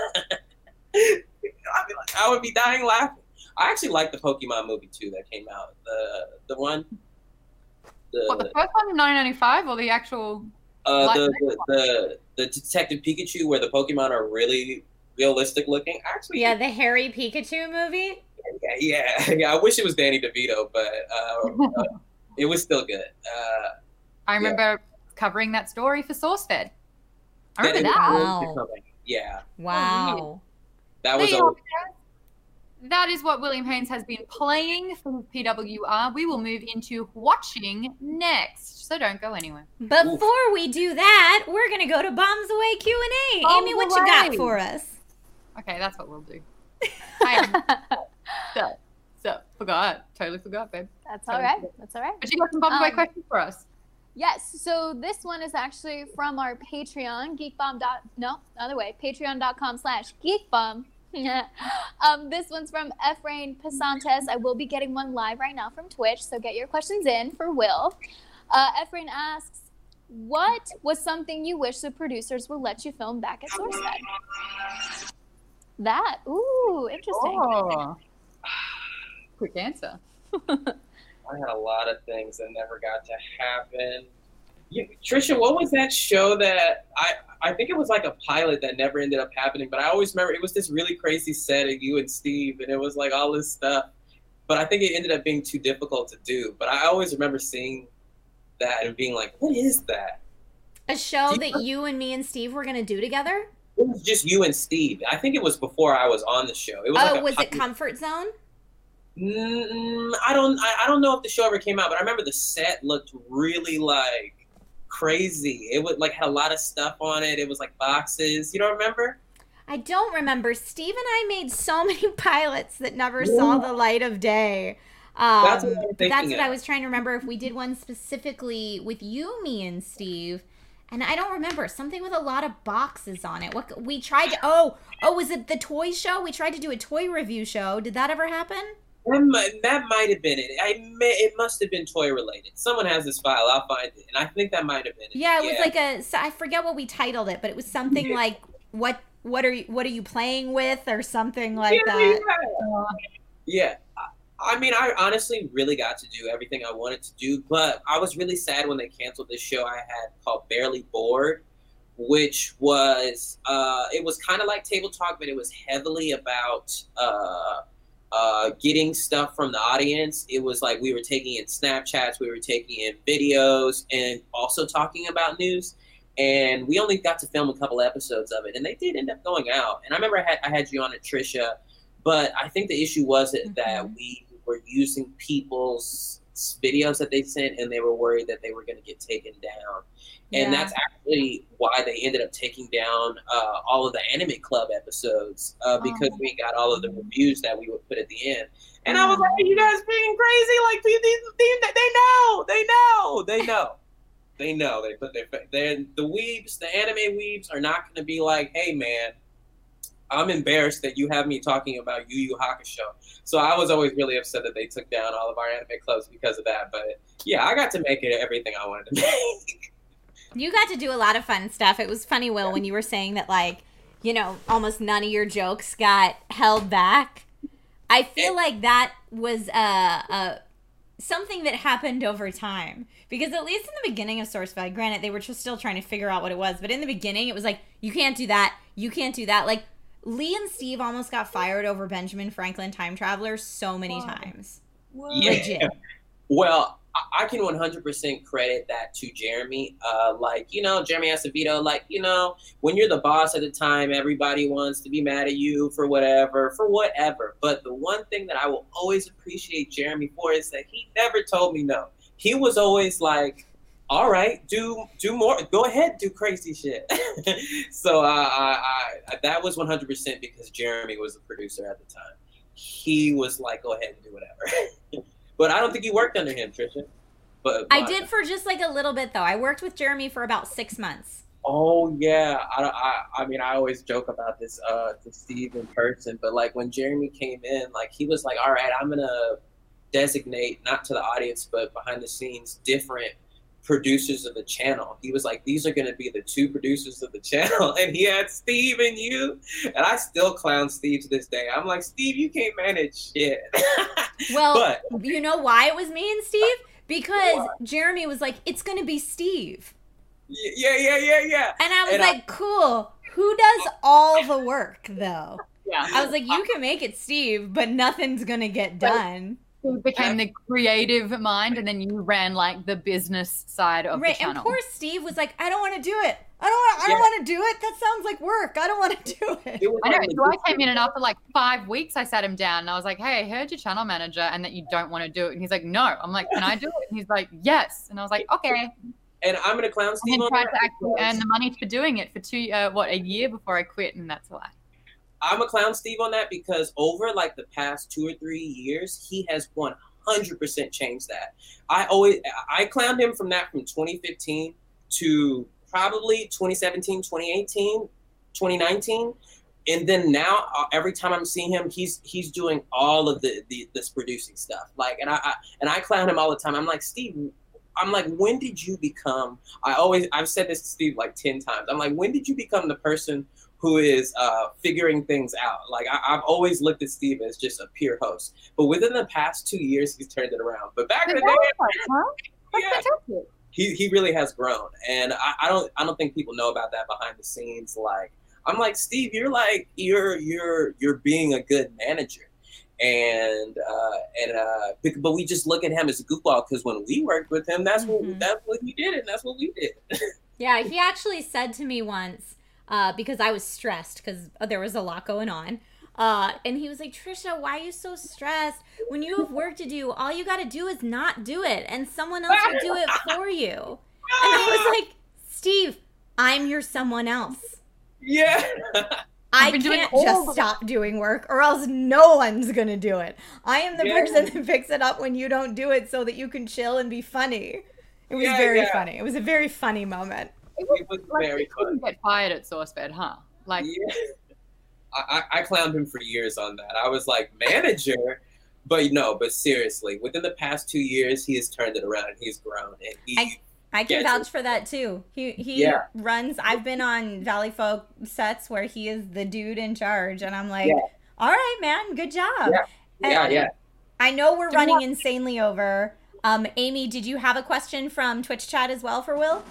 I would be dying laughing. I actually like the Pokemon movie too that came out. The one. The first one in 1995 or the actual? The Detective Pikachu, where the Pokemon are really realistic looking. Actually, yeah, the Harry Pikachu movie. Yeah. I wish it was Danny DeVito, but it was still good. I remember covering that story for SourceFed. I remember that. Wow. Yeah. Wow. That was that is what William Haynes has been playing for PWR. We will move into watching next, so don't go anywhere. Before we do that, we're going to go to Bombs Away Q&A. Amy, what you got for us? Okay, that's what we'll do. Forgot. Totally forgot, babe. That's all right. That's all right. But you got some Bombs Away questions for us. Yes. So this one is actually from our Patreon, patreon.com/geekbomb. This one's from Efrain Pasantes. I will be getting one live right now from Twitch, so get your questions in for Will. Efrain asks, what was something you wish the producers would let you film back at SourceFed? That. Ooh, interesting. Oh. Quick answer. I had a lot of things that never got to happen. Trisha, what was that show that I think it was like a pilot that never ended up happening, but I always remember it was this really crazy set of you and Steve, and it was like all this stuff, but I think it ended up being too difficult to do. But I always remember seeing that and being like, what is that? A show that you and me and Steve were going to do together? It was just you and Steve. I think it was before I was on the show. It was was it Comfort Zone? I don't know if the show ever came out, but I remember the set looked really like crazy. It was like had a lot of stuff on it. It was like boxes. You don't remember? I don't remember. Steve and I made so many pilots that never saw the light of day. That's what I was trying to remember, if we did one specifically with you, me, and Steve. And I don't remember. Something with a lot of boxes on it. What we tried to... was it the toy show? We tried to do a toy review show. Did that ever happen? That might have been it. It must have been toy related. Someone has this file. I'll find it. And I think that might have been it. Yeah, it was like I forget what we titled it, but it was something like, what are you playing with, or something like that. Yeah. I mean, I honestly really got to do everything I wanted to do, but I was really sad when they canceled this show I had called Barely Bored, which was, it was kind of like Table Talk, but it was heavily about getting stuff from the audience. It was like we were taking in Snapchats, we were taking in videos, and also talking about news. And we only got to film a couple episodes of it, and they did end up going out. And I remember I had you on it, Trisha, but I think the issue was that we were using people's videos that they sent, and they were worried that they were going to get taken down. And that's actually why they ended up taking down all of the Anime Club episodes, because we got all of the reviews that we would put at the end. And I was like, "Are you guys being crazy? Like, they know. They put the weebs, the anime weebs, are not going to be like, hey man, I'm embarrassed that you have me talking about Yu Yu Hakusho." So I was always really upset that they took down all of our anime clubs because of that. But yeah, I got to make it everything I wanted to make. You got to do a lot of fun stuff. It was funny, Will, when you were saying that, like, you know, almost none of your jokes got held back. I feel like that was something that happened over time. Because at least in the beginning of Source Valley, granted, they were just still trying to figure out what it was. But in the beginning, it was like, you can't do that. You can't do that. Like, Lee and Steve almost got fired over Benjamin Franklin Time Traveler so many times. Yeah. Legit. Well, I can 100% credit that to Jeremy. Like, you know, Jeremy Acevedo, like, you know, when you're the boss at the time, everybody wants to be mad at you for whatever. But the one thing that I will always appreciate Jeremy for is that he never told me no. He was always like, all right, do more. Go ahead, do crazy shit. So that was 100% because Jeremy was the producer at the time. He was like, go ahead and do whatever. But I don't think you worked under him, Trisha. But I did for just like a little bit, though. I worked with Jeremy for about 6 months. Oh, yeah. I mean, I always joke about this to Steve in person. But, like, when Jeremy came in, like, he was like, all right, I'm going to designate, not to the audience, but behind the scenes, different producers of the channel. He was like, these are going to be the 2 producers of the channel. And he had Steve and you. And I still clown Steve to this day. I'm like, Steve, you can't manage shit. Well, you know why it was me and Steve? Because Jeremy was like, it's going to be Steve. Yeah. And I was like, cool. Who does all the work, though? Yeah. I was like, you can make it Steve, but nothing's going to get done. You became the creative mind, and then you ran like the business side of the channel. And poor Steve was like, I don't want to do it. I don't want to do it. That sounds like work. I don't want to do it. I know. So I came in, and after like 5 weeks, I sat him down and I was like, hey, I heard your channel manager and that you don't want to do it. And he's like, no. I'm like, can I do it? And he's like, yes. And I was like, okay. And I'm going to clown Steve. And tried to actually earn the money for doing it for a year before I quit. And that's why. I'm a clown Steve on that because over like the past 2 or 3 years, he has 100% changed that. I clowned him from 2015 to probably 2017, 2018, 2019. And then now every time I'm seeing him, he's doing all of this producing stuff. Like, and I clown him all the time. I'm like, Steve, when did you become, I've said this to Steve like 10 times. I'm like, when did you become the person who is figuring things out? Like, I've always looked at Steve as just a peer host. But within the past 2 years, he's turned it around. But back in the day, yeah, he really has grown. And I don't think people know about that behind the scenes. Like, I'm like, Steve, you're being a good manager. But we just look at him as a goofball because when we worked with him, that's what he did, and that's what we did. Yeah, he actually said to me once, because I was stressed because there was a lot going on. And he was like, Trisha, why are you so stressed? When you have work to do, all you got to do is not do it, and someone else will do it for you. And I was like, Steve, I'm your someone else. Yeah. I can't just stop doing work or else no one's going to do it. I am the person that picks it up when you don't do it so that you can chill and be funny. It was very funny. It was a very funny moment. It was like, very funny. Get fired at SourceFed, huh? Like, I clowned him for years on that. I was like, manager? But seriously, within the past 2 years, he has turned it around and he's grown. And I can vouch for that too. He runs. I've been on Valley Folk sets where he is the dude in charge, and I'm like, all right, man, good job. Yeah. I know we're running insanely over. Amy, did you have a question from Twitch chat as well for Will?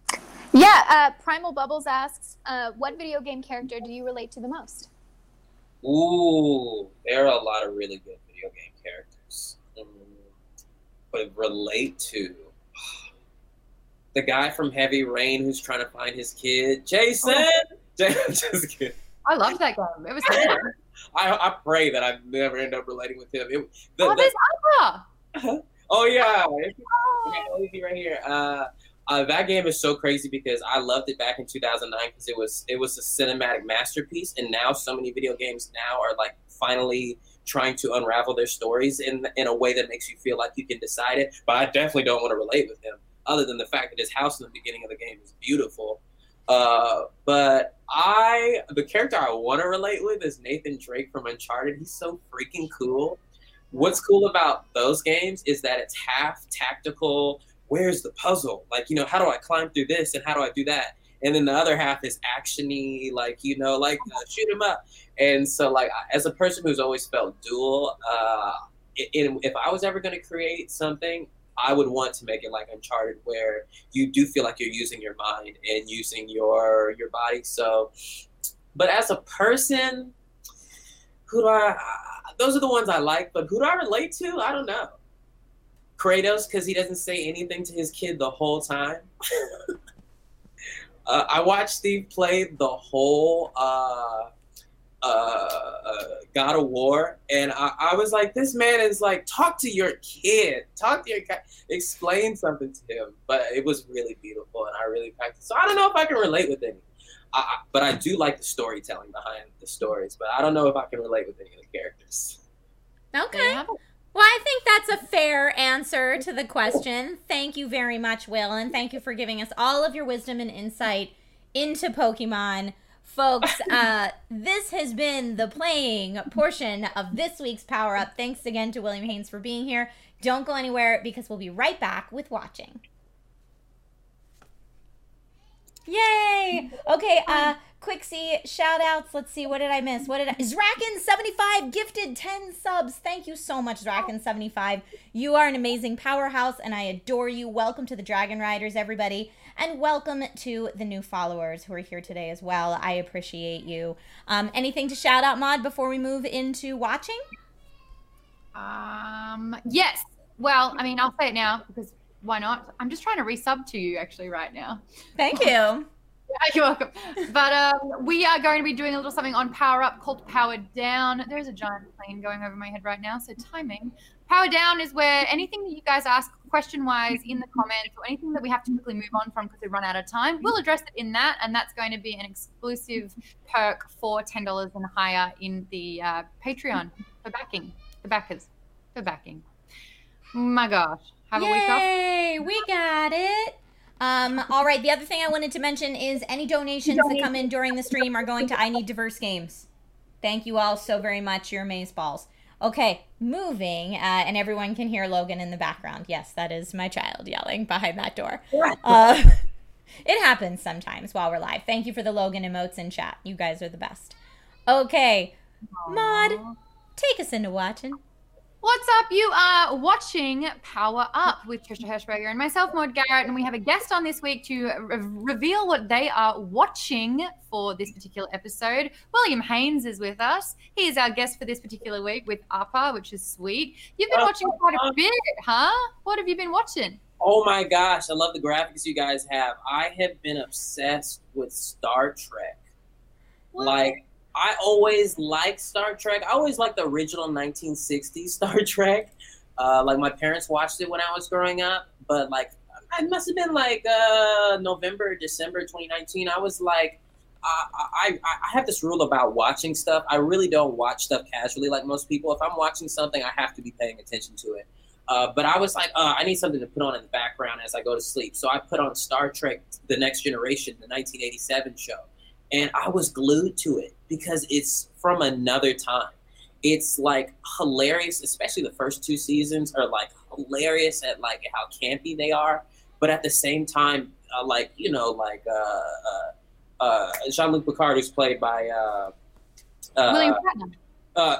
Yeah, Primal Bubbles asks, what video game character do you relate to the most? Ooh, there are a lot of really good video game characters. But relate to the guy from Heavy Rain who's trying to find his kid, Jason. Just kidding. I loved that game. It was fun. I pray that I never end up relating with him. There's Alpha. Oh yeah, Oh. right here. That game is so crazy because I loved it back in 2009 because it was a cinematic masterpiece, and now so many video games now are like finally trying to unravel their stories in a way that makes you feel like you can decide it. But I definitely don't want to relate with him, other than the fact that his house in the beginning of the game is beautiful. But the character I want to relate with is Nathan Drake from Uncharted. He's so freaking cool. What's cool about those games is that it's half tactical. Where's the puzzle? Like, how do I climb through this and how do I do that? And then the other half is actiony, like, shoot him up. And so, like, as a person who's always felt dual, if I was ever going to create something, I would want to make it like Uncharted, where you do feel like you're using your mind and using your body. So, but as a person, those are the ones I like, but who do I relate to? I don't know. Kratos, because he doesn't say anything to his kid the whole time. I watched Steve play the whole God of War, and I was like, this man is like, talk to your kid, explain something to him. But it was really beautiful, and I really practiced. So I don't know if I can relate with any, but I do like the storytelling behind the stories. But I don't know if I can relate with any of the characters. Okay. Well, I think that's a fair answer to the question. Thank you very much, Will, and thank you for giving us all of your wisdom and insight into Pokemon. Folks, this has been the playing portion of this week's Power Up. Thanks again to William Haynes for being here. Don't go anywhere because we'll be right back with watching. Yay! Okay, Quixie, shout outs. Let's see, what did I miss? Zraken75 gifted 10 subs. Thank you so much, Zraken75. You are an amazing powerhouse, and I adore you. Welcome to the Dragon Riders, everybody. And welcome to the new followers who are here today as well. I appreciate you. Anything to shout out, Maud, before we move into watching? Yes. Well, I mean, I'll say it now because why not? I'm just trying to resub to you actually right now. Thank you. You're welcome. But we are going to be doing a little something on Power Up called Power Down. There's a giant plane going over my head right now, so timing. Power Down is where anything that you guys ask question-wise in the comments or anything that we have to quickly move on from because we've run out of time, we'll address it in that, and that's going to be an exclusive perk for $10 and higher in the Patreon for backing. The backers. For backing. My gosh. Have a week off. Yay! We got it. All right, the other thing I wanted to mention is any donations that come in during the stream are going to I Need Diverse Games. Thank you all so very much. You're amazeballs. Okay, moving, and everyone can hear Logan in the background. Yes, that is my child yelling behind that door. It happens sometimes while we're live. Thank you for the Logan emotes in chat. You guys are the best. Okay, Maud, take us into watching. What's up? You are watching Power Up with Trisha Hirschberger and myself, Maud Garrett, and we have a guest on this week to reveal what they are watching for this particular episode. William Haynes is with us. He is our guest for this particular week with APA, which is sweet. You've been watching quite a bit, huh? What have you been watching? Oh my gosh, I love the graphics you guys have. I have been obsessed with Star Trek. What? Like, I always liked Star Trek. I always liked the original 1960s Star Trek. Like, my parents watched it when I was growing up, but like, it must have been like November, December 2019. I was like, I have this rule about watching stuff. I really don't watch stuff casually like most people. If I'm watching something, I have to be paying attention to it. But I was like, I need something to put on in the background as I go to sleep. So I put on Star Trek The Next Generation, the 1987 show. And I was glued to it because it's from another time. It's like hilarious, especially the first two seasons are like hilarious at like how campy they are. But at the same time, Jean-Luc Picard, who's played by William Shatner.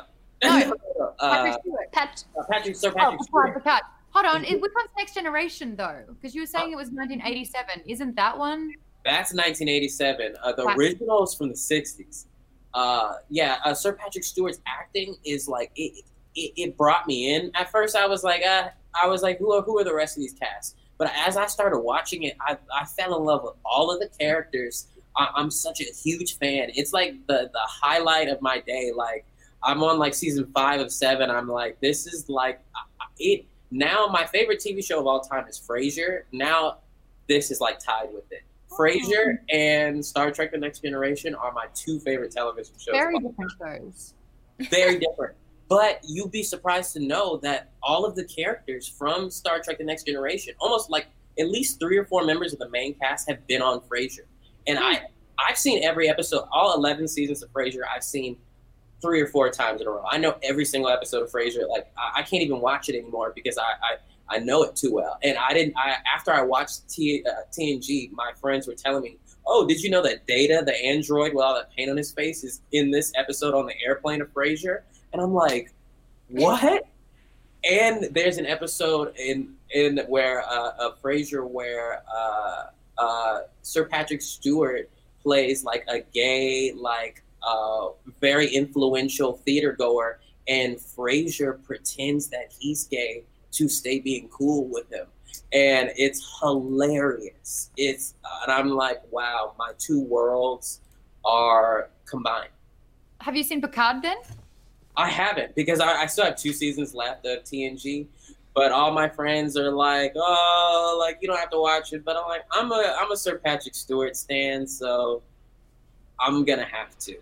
Patrick Stewart. Picard. Hold on. Which one's Next Generation, though? Because you were saying it was 1987. Isn't that one? That's 1987. The original is from the 60s. Sir Patrick Stewart's acting is like it brought me in. At first, I was like, who are the rest of these casts? But as I started watching it, I fell in love with all of the characters. I'm such a huge fan. It's like the highlight of my day. Like, I'm on like season 5 of 7. I'm like, this is like it. Now my favorite TV show of all time is Frasier. Now this is like tied with it. Frasier and Star Trek: The Next Generation are my 2 favorite television shows. Very different shows. Very different. But you'd be surprised to know that all of the characters from Star Trek: The Next Generation, almost like at least 3 or 4 members of the main cast have been on Frasier. And I've seen every episode, all 11 seasons of Frasier, I've seen 3 or 4 times in a row. I know every single episode of Frasier. Like, I can't even watch it anymore because I know it too well. And after I watched TNG, my friends were telling me, oh, did you know that Data, the android with all that paint on his face, is in this episode on the airplane of Frasier? And I'm like, what? And there's an episode in where of Frasier where Sir Patrick Stewart plays like a gay, like very influential theater goer, and Frasier pretends that he's gay to stay being cool with him, and it's hilarious. And I'm like, wow, my 2 worlds are combined. Have you seen Picard then? I haven't, because I still have 2 seasons left of TNG, but all my friends are like, oh, like, you don't have to watch it. But I'm like, I'm a Sir Patrick Stewart stan, so I'm gonna have to.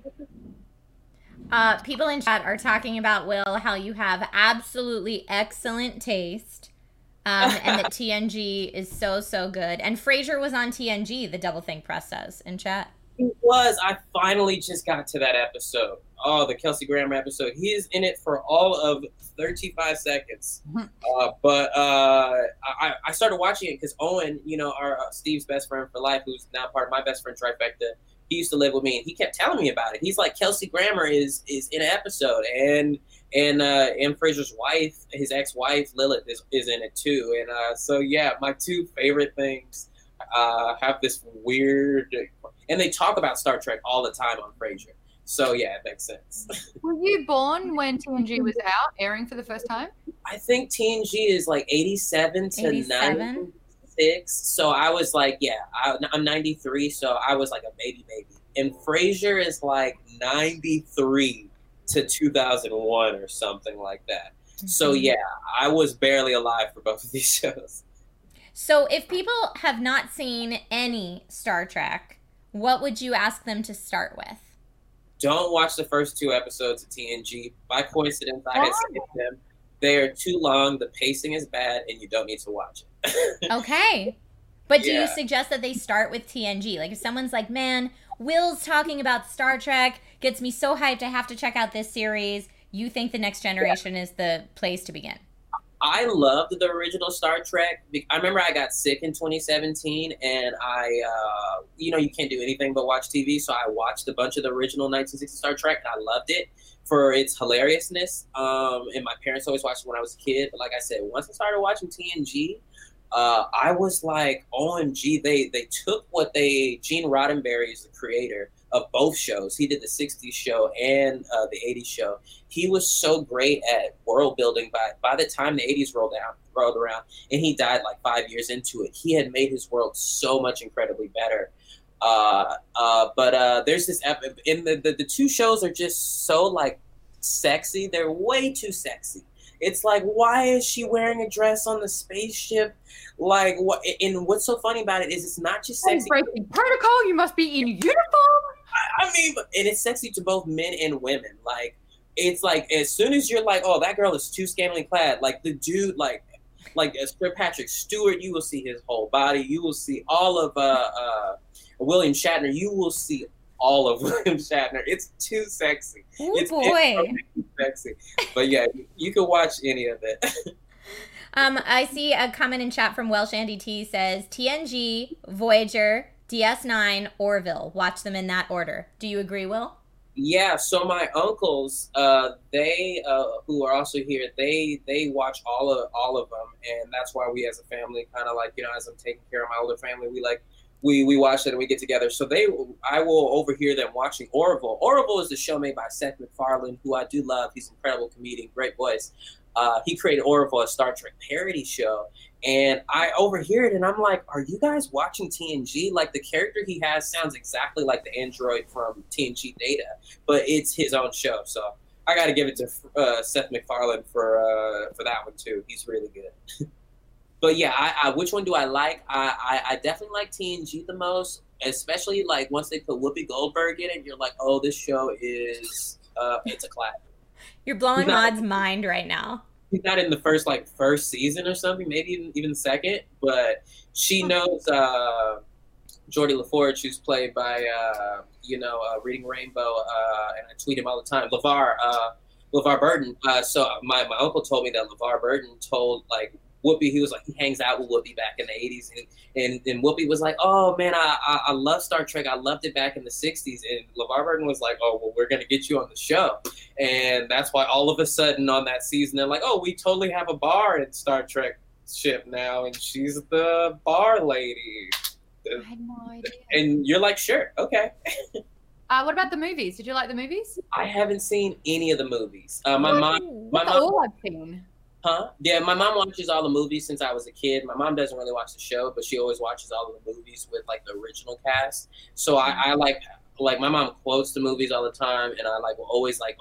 People in chat are talking about, Will, how you have absolutely excellent taste, and that TNG is so good. And Frasier was on TNG, the Double Think Press says in chat. It was. I finally just got to that episode. Oh, the Kelsey Grammer episode. He is in it for all of 35 seconds. But I started watching it because Owen, our Steve's best friend for life, who's now part of my best friend trifecta, he used to live with me, and he kept telling me about it. He's like, Kelsey Grammer is in an episode, and Frasier's wife, his ex-wife Lilith, is in it too. And so yeah, my 2 favorite things have this weird, and they talk about Star Trek all the time on Frasier. So yeah, it makes sense. Were you born when TNG was out, airing for the first time? I think TNG is like 87 to 96. So I was like, I'm 93, so I was like a baby. And Frasier is like 93 to 2001 or something like that. Mm-hmm. So yeah, I was barely alive for both of these shows. So if people have not seen any Star Trek, what would you ask them to start with? Don't watch the first 2 episodes of TNG. By coincidence, I had skipped them. They are too long, the pacing is bad, and you don't need to watch it. Okay. But do you suggest that they start with TNG? Like, if someone's like, man, Will's talking about Star Trek, gets me so hyped, I have to check out this series, you think The Next Generation is the place to begin? I loved the original Star Trek. I remember I got sick in 2017, and you can't do anything but watch TV, so I watched a bunch of the original 1960 Star Trek, and I loved it for its hilariousness. And my parents always watched it when I was a kid. But like I said, once I started watching TNG, I was like, OMG, they took Gene Roddenberry is the creator of both shows. He did the 60s show and the 80s show. He was so great at world building. By the time the 80s rolled around, and he died like 5 years into it, he had made his world so much incredibly better. But there's this in the 2 shows are just so like sexy. They're way too sexy. It's like, why is she wearing a dress on the spaceship? Like, what? And what's so funny about it is it's not just sexy. Breaking protocol. You must be in uniform. I mean, and it's sexy to both men and women. Like, it's like as soon as you're like, oh, that girl is too scantily clad. Like the dude, like Sir Patrick Stewart, you will see his whole body. You will see all of William Shatner. You will see all of William Shatner. It's too sexy. Oh, it's boy. It's too sexy. But yeah, you can watch any of it. I see a comment in chat from Welsh Andy T says TNG, Voyager, DS9, Orville. Watch them in that order. Do you agree, Will? Yeah, so my uncles, they who are also here, they watch all of them, and that's why we as a family kind of like, as I'm taking care of my older family, we watch it and we get together. So I will overhear them watching Orville. Orville is the show made by Seth MacFarlane, who I do love. He's an incredible comedian, great voice. He created Orville, a Star Trek parody show. And I overhear it and I'm like, are you guys watching TNG? Like, the character he has sounds exactly like the android from TNG Data, but it's his own show. So I got to give it to Seth MacFarlane for that one too. He's really good. But yeah, I which one do I like? I definitely like TNG the most, especially like once they put Whoopi Goldberg in it. You're like, oh, this show is it's a classic. You're blowing Maud's mind right now. He's not in the first season or something, maybe even the second, but she knows Geordie LaForge, who's played by Reading Rainbow, and I tweet him all the time, LeVar Burton. So my uncle told me that LeVar Burton told like Whoopi, he was like, he hangs out with Whoopi back in the 80s. And Whoopi was like, oh, man, I love Star Trek. I loved it back in the 60s. And LeVar Burton was like, oh, well, we're going to get you on the show. And that's why all of a sudden on that season, they're like, oh, we totally have a bar in Star Trek ship now. And she's the bar lady. I had no idea. And you're like, sure, okay. What about the movies? Did you like the movies? I haven't seen any of the movies. That's all I've seen. Huh? Yeah, my mom watches all the movies since I was a kid. My mom doesn't really watch the show, but she always watches all of the movies with like the original cast. So I like my mom quotes the movies all the time, and I like will always like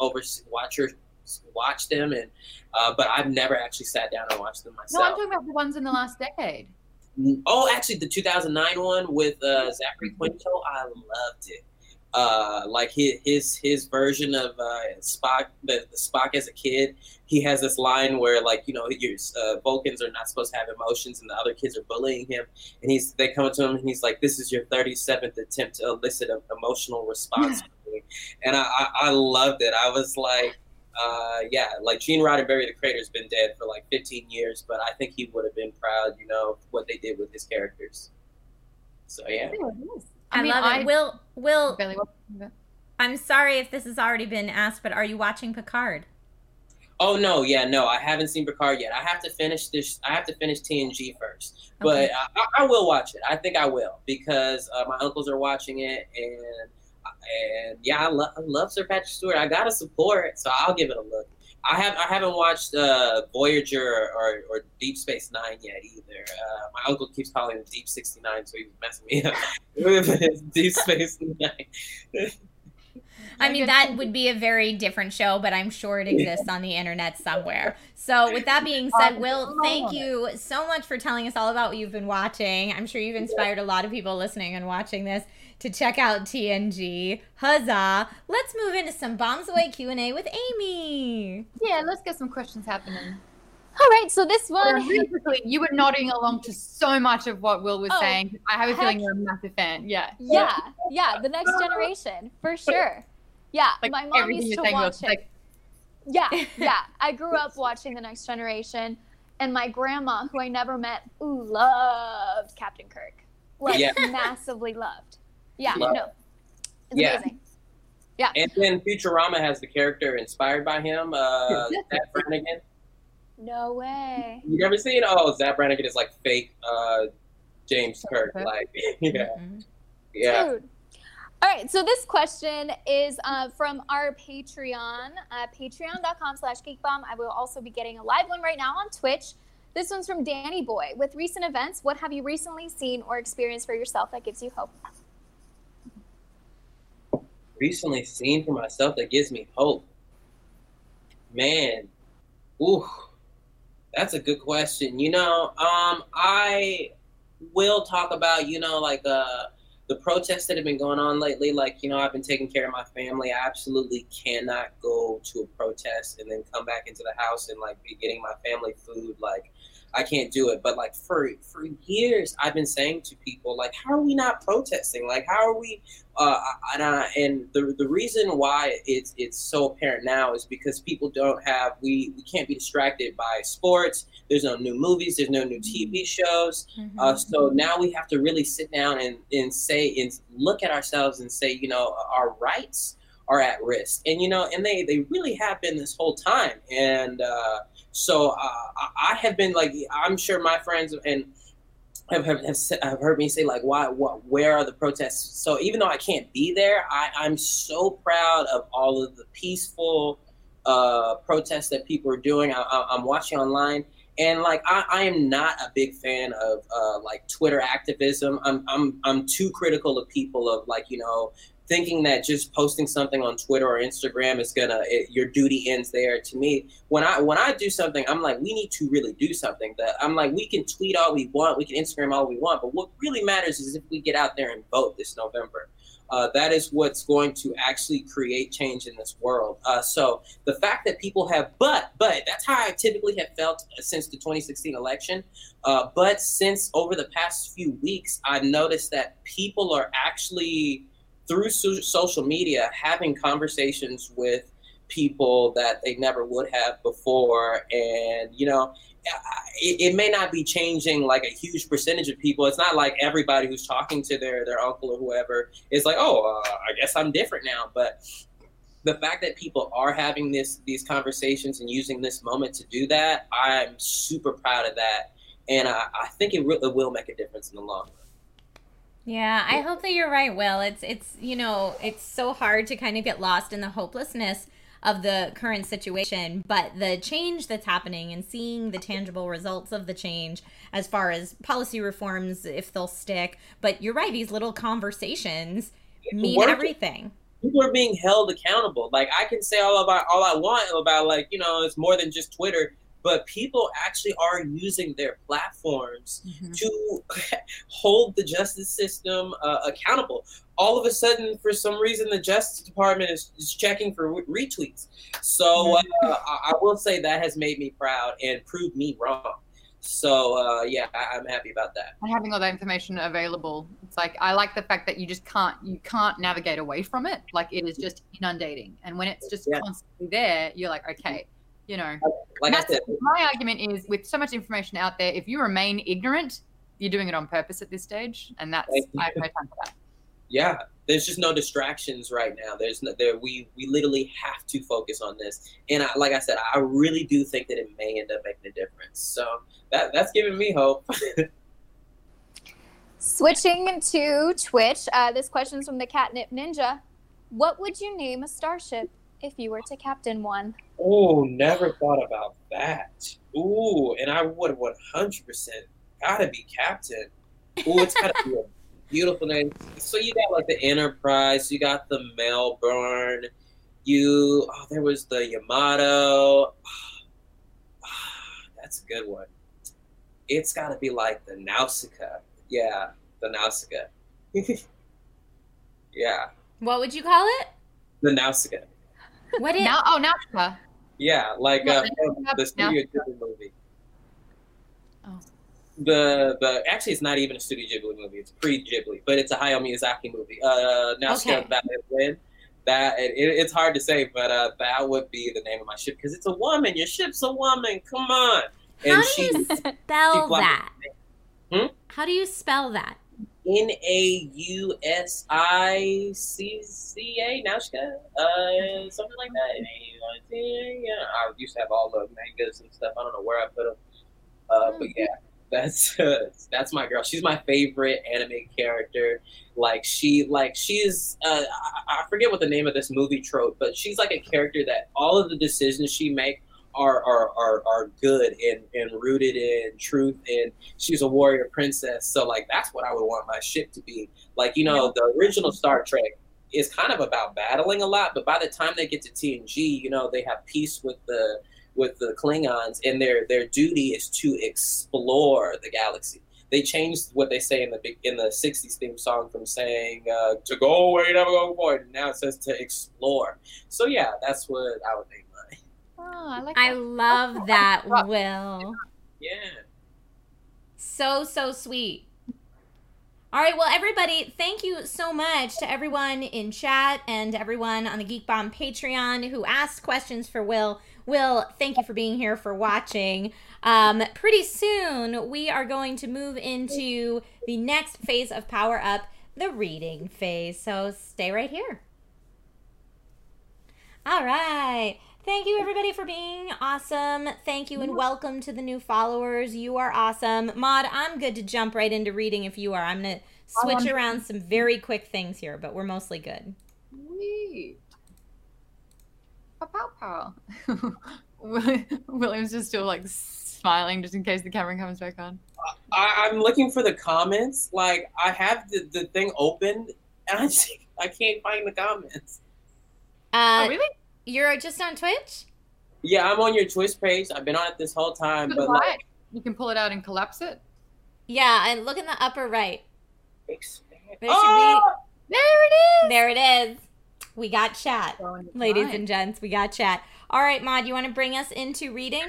watch them. And but I've never actually sat down and watched them myself. No, I'm talking about the ones in the last decade. Oh, actually, the 2009 one with Zachary Quinto, I loved it. Like his version of Spock, the Spock as a kid, he has this line where like, you know, your Vulcans are not supposed to have emotions, and the other kids are bullying him, and they come to him and he's like, this is your 37th attempt to elicit an emotional response from me. And I loved it. I was like, like Gene Roddenberry, the creator, has been dead for like 15 years, but I think he would have been proud, you know, what they did with his characters. So yeah. I love it. Will, I'm sorry if this has already been asked, but are you watching Picard? Oh no, I haven't seen Picard yet. I have to finish TNG first, but I will watch it. I think I will, because my uncles are watching it, and yeah, I love Sir Patrick Stewart. I gotta support, so I'll give it a look. I haven't watched Voyager or Deep Space Nine yet either. My uncle keeps calling it Deep 69, so he's messing me up with Deep Space Nine. I mean, that would be a very different show, but I'm sure it exists on the internet somewhere. So with that being said, Will, thank you so much for telling us all about what you've been watching. I'm sure you've inspired a lot of people listening and watching this to check out TNG. Huzzah! Let's move into some Bombs Away Q&A with Amy. Yeah, let's get some questions happening. All right, so this one... Really quickly, you were nodding along to so much of what Will was saying. I have a feeling you're a massive fan. Yeah, the Next Generation, for sure. Yeah, like my mom used to watch it. Like... Yeah. I grew up watching The Next Generation, and my grandma, who I never met, loved Captain Kirk. Massively loved. Yeah, it's amazing. Yeah. And then Futurama has the character inspired by him, Zach Brannigan. No way. You never seen? Oh, Zach Brannigan is like fake James Kirk. Like, yeah. Dude. All right, so this question is from our Patreon, patreon.com/geekbomb. I will also be getting a live one right now on Twitch. This one's from Danny Boy. With recent events, what have you recently seen or experienced for yourself that gives you hope? Recently seen for myself that gives me hope? Man, that's a good question. You know, I will talk about, you know, like the protests that have been going on lately. Like, you know, I've been taking care of my family. I absolutely cannot go to a protest and then come back into the house and like be getting my family food. Like, I can't do it. But like for years, I've been saying to people, like, how are we not protesting? Like, how are we? And the reason why it's so apparent now is because people don't have, we can't be distracted by sports. There's no new movies. There's no new TV shows. So now we have to really sit down and say, and look at ourselves and say, you know, our rights are at risk. And, you know, and they really have been this whole time. And so I have been like, I'm sure my friends and have heard me say like, where are the protests? So even though I can't be there, I'm so proud of all of the peaceful protests that people are doing. I'm watching online, and like I am not a big fan of like Twitter activism. I'm too critical of people of like, you know, thinking that just posting something on Twitter or Instagram is your duty ends there. To me, when I do something, I'm like, we need to really do something. That I'm like, we can tweet all we want, we can Instagram all we want, but what really matters is if we get out there and vote this November. That is what's going to actually create change in this world. So the fact that people have, but that's how I typically have felt since the 2016 election. But since over the past few weeks, I've noticed that people are actually, through social media, having conversations with people that they never would have before. And, you know, it may not be changing like a huge percentage of people. It's not like everybody who's talking to their uncle or whoever is like, oh, I guess I'm different now. But the fact that people are having these conversations and using this moment to do that, I'm super proud of that. And I think it really will make a difference in the long run. Yeah, I hope that you're right, Will. It's you know, it's so hard to kind of get lost in the hopelessness of the current situation, but the change that's happening and seeing the tangible results of the change as far as policy reforms, if they'll stick. But you're right, these little conversations mean everything. People are being held accountable. Like, I can say all I want about, like, you know, it's more than just Twitter. But people actually are using their platforms to hold the justice system accountable. All of a sudden, for some reason, the Justice Department is checking for retweets. So I will say that has made me proud and proved me wrong. So yeah, I'm happy about that. And having all that information available, it's like, I like the fact that you can't navigate away from it. Like, it is just inundating, and when it's just constantly there, you're like, okay. You know, like I said, my argument is, with so much information out there, if you remain ignorant, you're doing it on purpose at this stage, and I have no time for that. Yeah, there's just no distractions right now. We literally have to focus on this, and like I said, I really do think that it may end up making a difference. So that's giving me hope. Switching to Twitch, this question is from the Catnip Ninja. What would you name a starship if you were to captain one? Oh, never thought about that. Ooh, and I would 100% gotta be captain. Ooh, it's gotta be a beautiful name. So you got like the Enterprise, you got the Melbourne, there was the Yamato. That's a good one. It's gotta be like the Nausicaa. Yeah, the Nausicaa. Yeah. What would you call it? The Nausicaa. What is? Nausicaa. Yeah, like the Studio Ghibli movie. Oh. The actually, it's not even a Studio Ghibli movie. It's pre-Ghibli, but it's a Hayao Miyazaki movie. Nausicaa, okay. It's hard to say, but that would be the name of my ship, because it's a woman. Your ship's a woman. Come on. How do you spell that? How do you spell that? Nausicaa, Nausicaa, something like that. Yeah, I used to have all the mangas and stuff. I don't know where I put them, but yeah, that's my girl. She's my favorite anime character. She's I forget what the name of this movie trope, but she's like a character that all of the decisions she makes are good and rooted in truth, and she's a warrior princess. So like, that's what I would want my ship to be. Like, you know, the original Star Trek is kind of about battling a lot, but by the time they get to TNG, you know, they have peace with the Klingons, and their duty is to explore the galaxy. They changed what they say in the 60s theme song from saying to go away, never go forward, and now it says to explore. So yeah, that's what I would name mine. Oh, I like that. I love that, Will. Yeah. So sweet. All right, well, everybody, thank you so much to everyone in chat and everyone on the Geek Bomb Patreon who asked questions for Will. Will, thank you for being here, for watching. Pretty soon, we are going to move into the next phase of Power Up, the reading phase. So stay right here. All right. Thank you, everybody, for being awesome. Thank you, and welcome to the new followers. You are awesome. Maud, I'm good to jump right into reading if you are. I'm going to switch around some very quick things here, but we're mostly good. Sweet. Pow. William's just still, like, smiling just in case the camera comes back on. I'm looking for the comments. Like, I have the thing open, and I can't find the comments. Oh, really? You're just on Twitch? Yeah, I'm on your Twitch page. I've been on it this whole time. But like, you can pull it out and collapse it? Yeah, and look in the upper right. Expand. There should be... There it is! There it is. We got chat. Ladies and gents, we got chat. All right, Maud, you want to bring us into reading?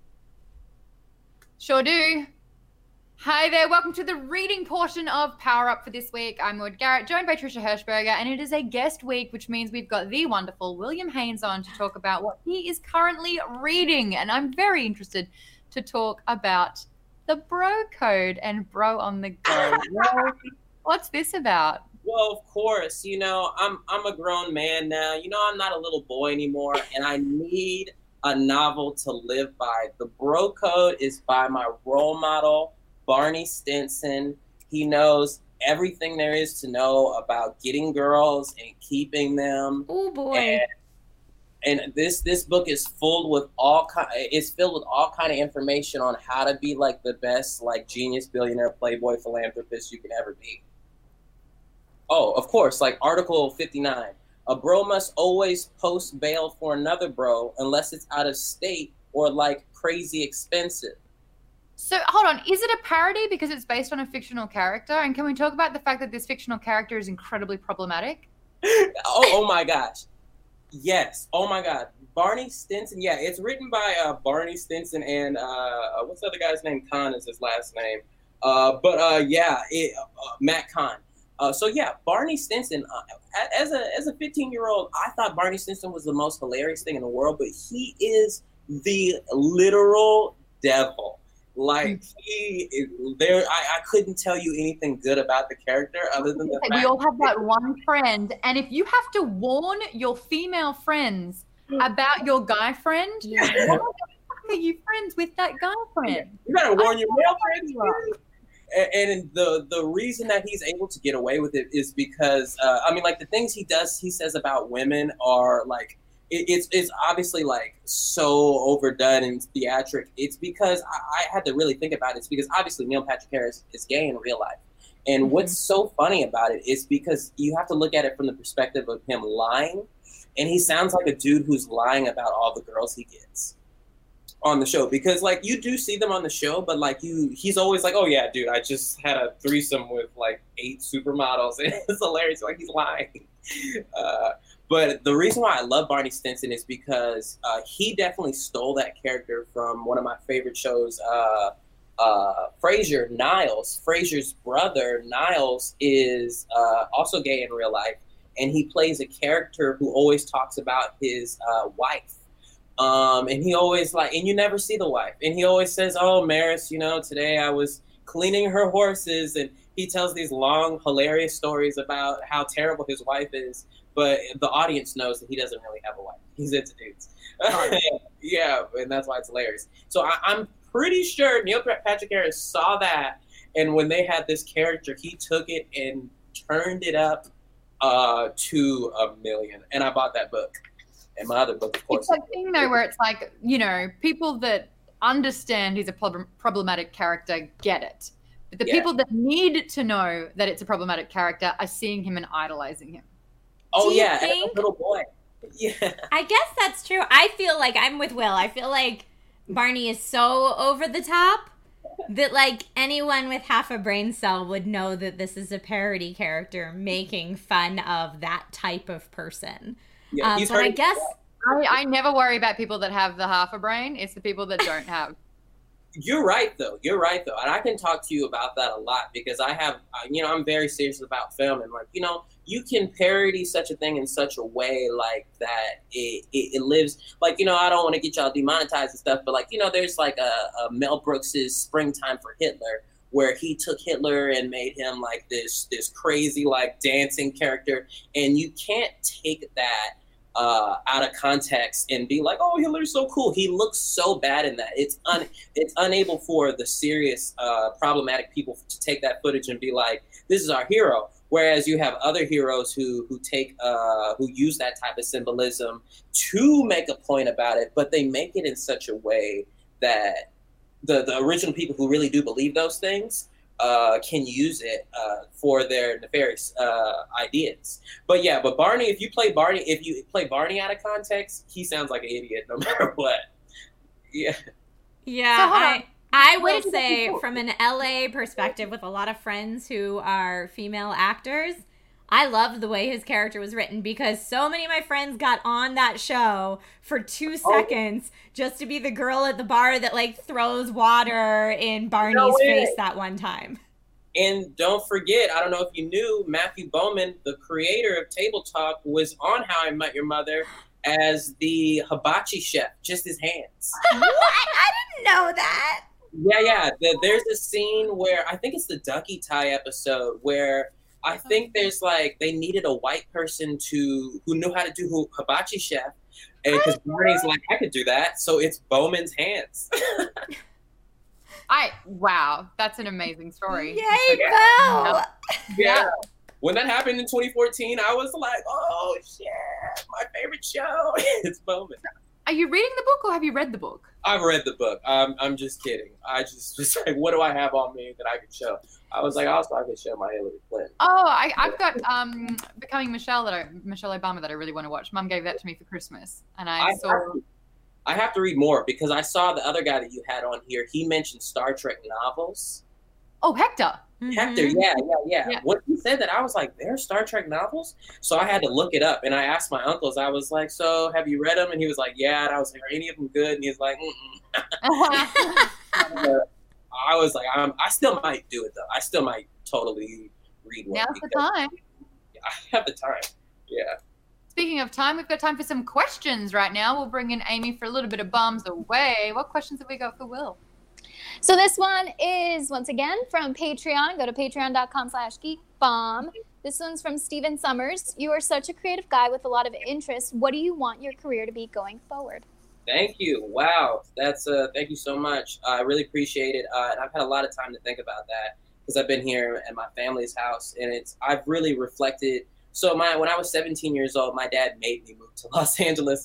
Sure do. Hi there, welcome to the reading portion of Power Up for this week. I'm Maud Garrett, joined by Trisha Hirschberger, and it is a guest week, which means we've got the wonderful William Haynes on to talk about what he is currently reading. And I'm very interested to talk about the Bro Code and Bro on the Go. What's this about? Well, of course, you know, I'm a grown man now. You know, I'm not a little boy anymore, and I need a novel to live by. The Bro Code is by my role model, Barney Stinson. He knows everything there is to know about getting girls and keeping them. Oh boy! And this book is filled with all kind of information on how to be like the best, like, genius, billionaire, playboy, philanthropist you can ever be. Oh, of course, like Article 59. A bro must always post bail for another bro unless it's out of state or like crazy expensive. So hold on, is it a parody because it's based on a fictional character? And can we talk about the fact that this fictional character is incredibly problematic? oh my gosh. Yes. Oh my God. Barney Stinson. Yeah, it's written by Barney Stinson and what's the other guy's name? Khan is his last name. Matt Kahn. So yeah, Barney Stinson, as a 15-year-old, I thought Barney Stinson was the most hilarious thing in the world, but he is the literal devil. Like, he is there. I couldn't tell you anything good about the character other than the fact we all have that one friend, and if you have to warn your female friends about your guy friend, why the fuck are you friends with that guy friend? You gotta warn your male friends. And the reason that he's able to get away with it is because I mean, like, the things he says about women are like, it's obviously like so overdone and theatric. It's because I had to really think about it. It's because obviously Neil Patrick Harris is gay in real life. And what's so funny about it is because you have to look at it from the perspective of him lying. And he sounds like a dude who's lying about all the girls he gets on the show, because like you do see them on the show, but like he's always like, oh yeah, dude, I just had a threesome with like 8 supermodels, and it's hilarious. Like, he's lying. But the reason why I love Barney Stinson is because he definitely stole that character from one of my favorite shows, Frasier. Niles, Frasier's brother, Niles, is also gay in real life, and he plays a character who always talks about his wife. And he always and you never see the wife. And he always says, oh, Maris, you know, today I was cleaning her horses. And he tells these long, hilarious stories about how terrible his wife is. But the audience knows that he doesn't really have a wife. He's into dudes. Yeah, and that's why it's hilarious. So I'm pretty sure Neil Patrick Harris saw that. And when they had this character, he took it and turned it up to 1 million. And I bought that book. And my other book, of course. It's that thing, though, where it's like, you know, people that understand he's a problematic character get it. But the people that need to know that it's a problematic character are seeing him and idolizing him. Oh, yeah, as a little boy. Yeah. I guess that's true. I feel like I'm with Will. I feel like Barney is so over the top that, like, anyone with half a brain cell would know that this is a parody character making fun of that type of person. Yeah, but I guess I never worry about people that have the half a brain. It's the people that don't have. You're right, though. And I can talk to you about that a lot because I have, you know, I'm very serious about film. And, like, you know, you can parody such a thing in such a way like that it lives. Like, you know, I don't want to get y'all demonetized and stuff, but, like, you know, there's like a Mel Brooks's Springtime for Hitler, where he took Hitler and made him like this crazy, like, dancing character. And you can't take that out of context and be like, oh, Hitler's so cool. He looks so bad in that. It's unable for the serious, problematic people to take that footage and be like, this is our hero. Whereas you have other heroes who use that type of symbolism to make a point about it, but they make it in such a way that the original people who really do believe those things can use it for their nefarious ideas. But Barney, if you play Barney out of context, he sounds like an idiot no matter what. Yeah. Yeah, I will say from an LA perspective with a lot of friends who are female actors, I loved the way his character was written because so many of my friends got on that show for 2 seconds just to be the girl at the bar that like throws water in Barney's face that one time. And don't forget, I don't know if you knew, Matthew Bowman, the creator of Table Talk, was on How I Met Your Mother as the hibachi chef, just his hands. What? I didn't know that. Yeah. There's a scene where, I think it's the Ducky Tie episode, where I think there's like, they needed a white person who knew how to do hibachi chef. And because Barney's like, I could do that. So it's Bowman's hands. Wow, that's an amazing story. Yay, Bo! Yeah. When that happened in 2014, I was like, oh shit, my favorite show. It's Bowman. Are you reading the book or have you read the book? I've read the book. I'm just kidding. I just like, what do I have on me that I could show? I was like, also I could show my Hillary Clinton. Oh, I've got Becoming Michelle Michelle Obama that I really want to watch. Mum gave that to me for Christmas, and I have to read more because I saw the other guy that you had on here. He mentioned Star Trek novels. Oh, Hector. Mm-hmm. Hector, yeah. When he said that, I was like, there are Star Trek novels? So I had to look it up, and I asked my uncles. I was like, so have you read them? And he was like, yeah. And I was like, are any of them good? And he was like, I was like, I still might do it, though. I still might totally read one. Now's the time. I have the time, yeah. Speaking of time, we've got time for some questions right now. We'll bring in Amy for a little bit of bums away. What questions have we got for Will? So this one is, once again, from Patreon. Go to patreon.com/geekbomb. This one's from Steven Summers. You are such a creative guy with a lot of interest. What do you want your career to be going forward? Thank you. Wow. That's thank you so much. I really appreciate it. And I've had a lot of time to think about that because I've been here at my family's house, and I've really reflected. So when I was 17 years old, my dad made me move to Los Angeles.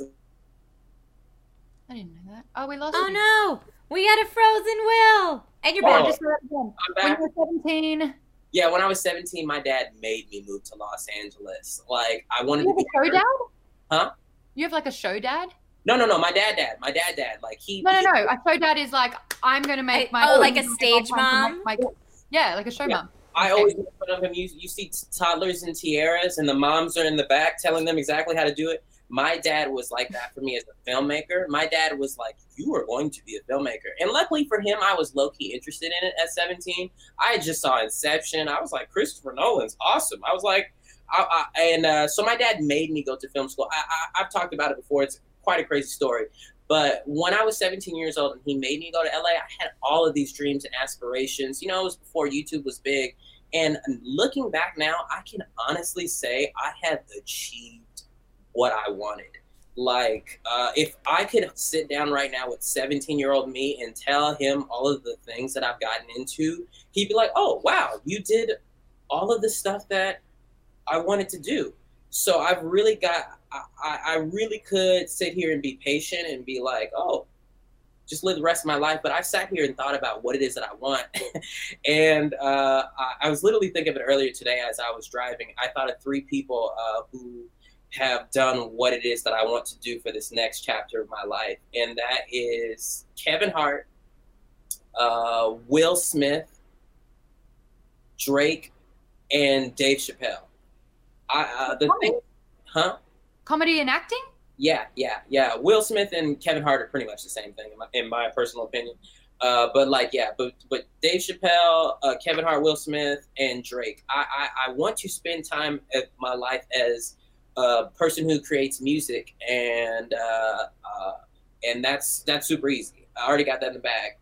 I didn't know that. Oh, we lost Oh you. no, we had a frozen Will. And you're back. Just say that again. I'm back. When you were 17. Yeah, when I was 17, my dad made me move to Los Angeles. Like, I wanted You to have be a show dad? Huh? You have like a show dad? No, my dad. Like No. A show dad is like, I'm going to make my... Oh, like a stage mom? Yeah, like a show mom. I always make fun of him. You see toddlers in tiaras, and the moms are in the back telling them exactly how to do it. My dad was like that for me as a filmmaker. My dad was like, you are going to be a filmmaker. And luckily for him, I was low-key interested in it at 17. I just saw Inception. I was like, Christopher Nolan's awesome. I was like, so my dad made me go to film school. I've talked about it before. It's quite a crazy story. But when I was 17 years old and he made me go to LA, I had all of these dreams and aspirations. You know, it was before YouTube was big. And looking back now, I can honestly say I have achieved what I wanted. Like, if I could sit down right now with 17-year-old me and tell him all of the things that I've gotten into, he'd be like, oh, wow, you did all of the stuff that I wanted to do. So I've really I really could sit here and be patient and be like, oh, just live the rest of my life. But I sat here and thought about what it is that I want. And I was literally thinking of it earlier today as I was driving. I thought of 3 people who have done what it is that I want to do for this next chapter of my life. And that is Kevin Hart, Will Smith, Drake, and Dave Chappelle. Comedy and acting? Yeah. Will Smith and Kevin Hart are pretty much the same thing in my personal opinion. But Dave Chappelle, Kevin Hart, Will Smith, and Drake. I want to spend time of my life as a person who creates music, and that's super easy. I already got that in the bag.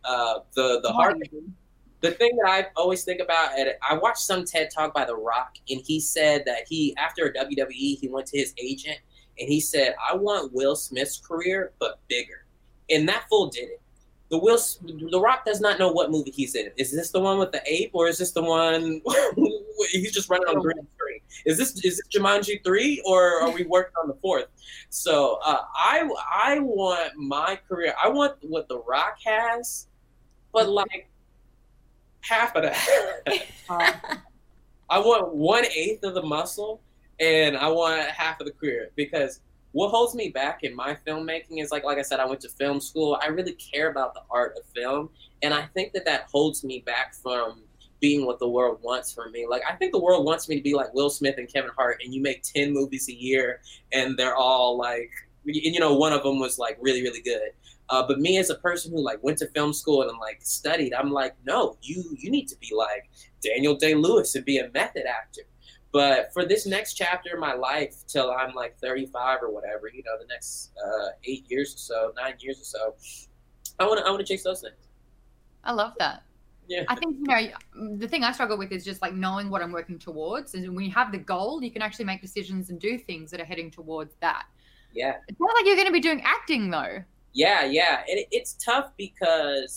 The thing that I always think about, I watched some TED Talk by The Rock, and he said that after a WWE, he went to his agent, and he said, I want Will Smith's career, but bigger. And that fool did it. The Rock does not know what movie he's in. Is this the one with the ape, or is this the one he's just running on green screen? Is this Jumanji 3, or are we working on the 4th? So I want my career. I want what The Rock has, but like half of that. I want 1/8 of the muscle, and I want half of the career, because what holds me back in my filmmaking is, like I said, I went to film school. I really care about the art of film, and I think that holds me back from being what the world wants from me. Like, I think the world wants me to be like Will Smith and Kevin Hart, and you make 10 movies a year, and they're all like, you know, one of them was like really, really good. But me as a person who like went to film school and like studied, I'm like, no, you need to be like Daniel Day-Lewis and be a method actor. But for this next chapter of my life, till I'm like 35 or whatever, you know, the next 8 years or so, 9 years or so, I want to chase those things. I love that. Yeah. I think, you know, the thing I struggle with is just like knowing what I'm working towards. And when you have the goal, you can actually make decisions and do things that are heading towards that. Yeah. It's not like you're going to be doing acting though. Yeah. And it's tough because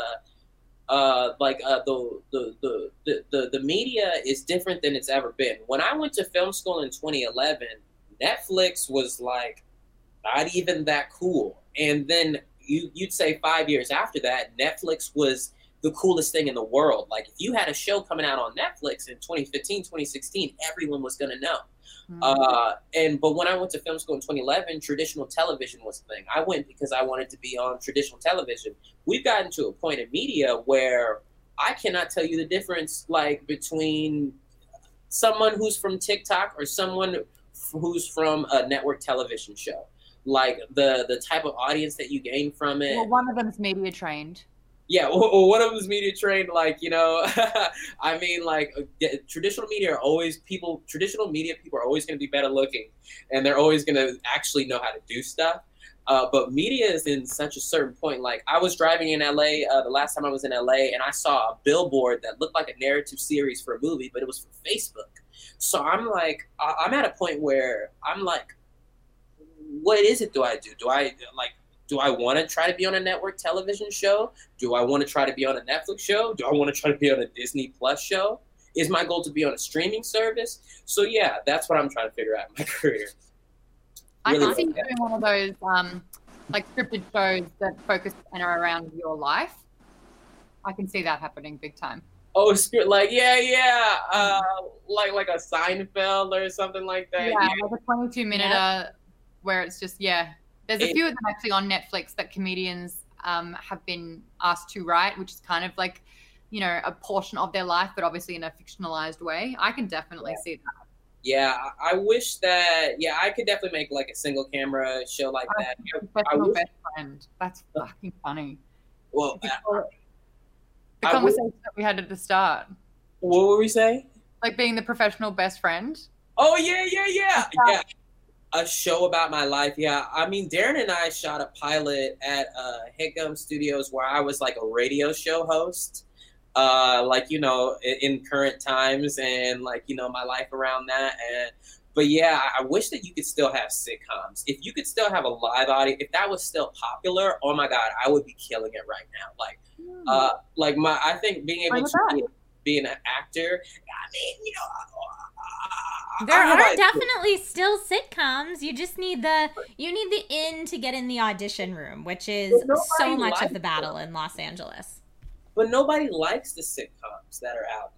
the media is different than it's ever been. When I went to film school in 2011, Netflix was like not even that cool. And then you'd say 5 years after that, Netflix was the coolest thing in the world. Like, if you had a show coming out on Netflix in 2015, 2016, everyone was going to know. But when I went to film school in 2011, traditional television was the thing. I went because I wanted to be on traditional television. We've gotten to a point in media where I cannot tell you the difference, like, between someone who's from TikTok or someone who's from a network television show. Like, the type of audience that you gain from it. Well, one of them's media trained. Yeah, well, one of them is media trained, like, you know, I mean, like, traditional media people are always going to be better looking, and they're always going to actually know how to do stuff. But media is in such a certain point. Like, I was driving in LA the last time I was in LA, and I saw a billboard that looked like a narrative series for a movie, but it was for Facebook. So I'm like, I'm at a point where I'm like, what is it do I do? Do I want to try to be on a network television show? Do I want to try to be on a Netflix show? Do I want to try to be on a Disney Plus show? Is my goal to be on a streaming service? So yeah, that's what I'm trying to figure out in my career. Really, I can see you doing one of those like scripted shows that focus and are around your life. I can see that happening big time. Oh, like like a Seinfeld or something like that. Yeah, like a 22-minute where it's just There's a few of them actually on Netflix that comedians have been asked to write, which is kind of like, you know, a portion of their life, but obviously in a fictionalized way. I can definitely see that. Yeah, I wish that, I could definitely make like a single camera show like that. Professional best friend. That's fucking funny. Well, the conversation that we had at the start. What were we saying? Like being the professional best friend. Oh, yeah. A show about my life. Yeah. I mean, Darren and I shot a pilot at Hickam Studios where I was like a radio show host, like, you know, in current times, and like, you know, my life around that. But yeah, I wish that you could still have sitcoms. If you could still have a live audience, if that was still popular, oh my God, I would be killing it right now. Like, I think being able to be an actor, I mean, you know, there are definitely still sitcoms. You just need the in to get in the audition room, which is so much of the battle in Los Angeles. But nobody likes the sitcoms that are out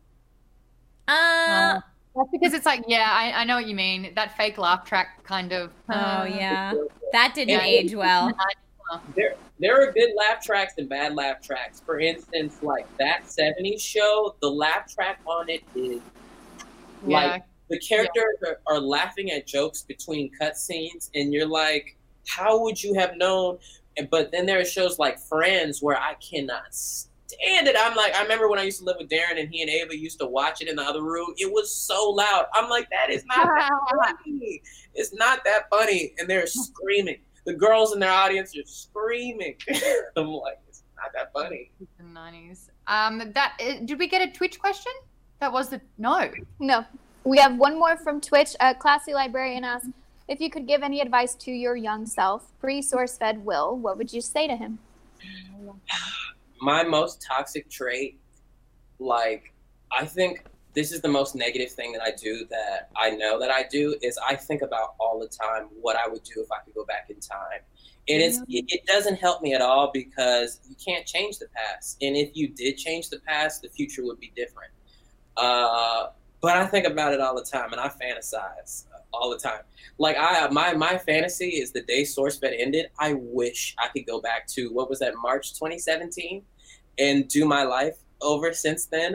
now. That's because it's like, I know what you mean. That fake laugh track kind of. Oh yeah, that didn't age well. There are good laugh tracks and bad laugh tracks. For instance, like that 70s show, the laugh track on it is like the characters are laughing at jokes between cutscenes, and you're like, how would you have known? But then there are shows like Friends where I cannot stand it. I'm like, I remember when I used to live with Darren and he and Ava used to watch it in the other room. It was so loud. I'm like, that is not that funny. It's not that funny. And they're screaming. The girls in their audience are screaming. I'm like, it's not that funny. The 90s. Did we get a Twitch question? That was No. We have one more from Twitch. Classy Librarian asks, If you could give any advice to your young self, pre-SourceFed Will, what would you say to him? My most toxic trait, like, I think this is the most negative thing that I do that I know that I do, is I think about all the time what I would do if I could go back in time. And it doesn't help me at all because you can't change the past. And if you did change the past, the future would be different. But I think about it all the time, and I fantasize all the time. Like my fantasy is the day SourceFed ended, I wish I could go back to, what was that, March 2017, and do my life over since then.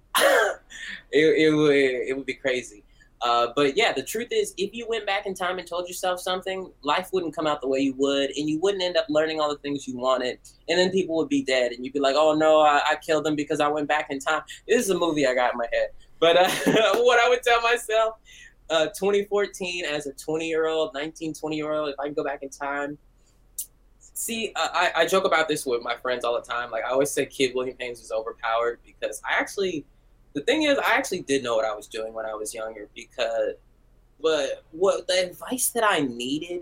It would be crazy. But yeah, the truth is, if you went back in time and told yourself something, life wouldn't come out the way you would, and you wouldn't end up learning all the things you wanted, and then people would be dead, and you'd be like, oh no, I killed them because I went back in time. This is a movie I got in my head. But what I would tell myself, 2014, as a 20-year-old, 20-year-old, if I can go back in time. See, I joke about this with my friends all the time. Like, I always say Kid William Haynes is overpowered because the thing is, I actually did know what I was doing when I was younger, but what the advice that I needed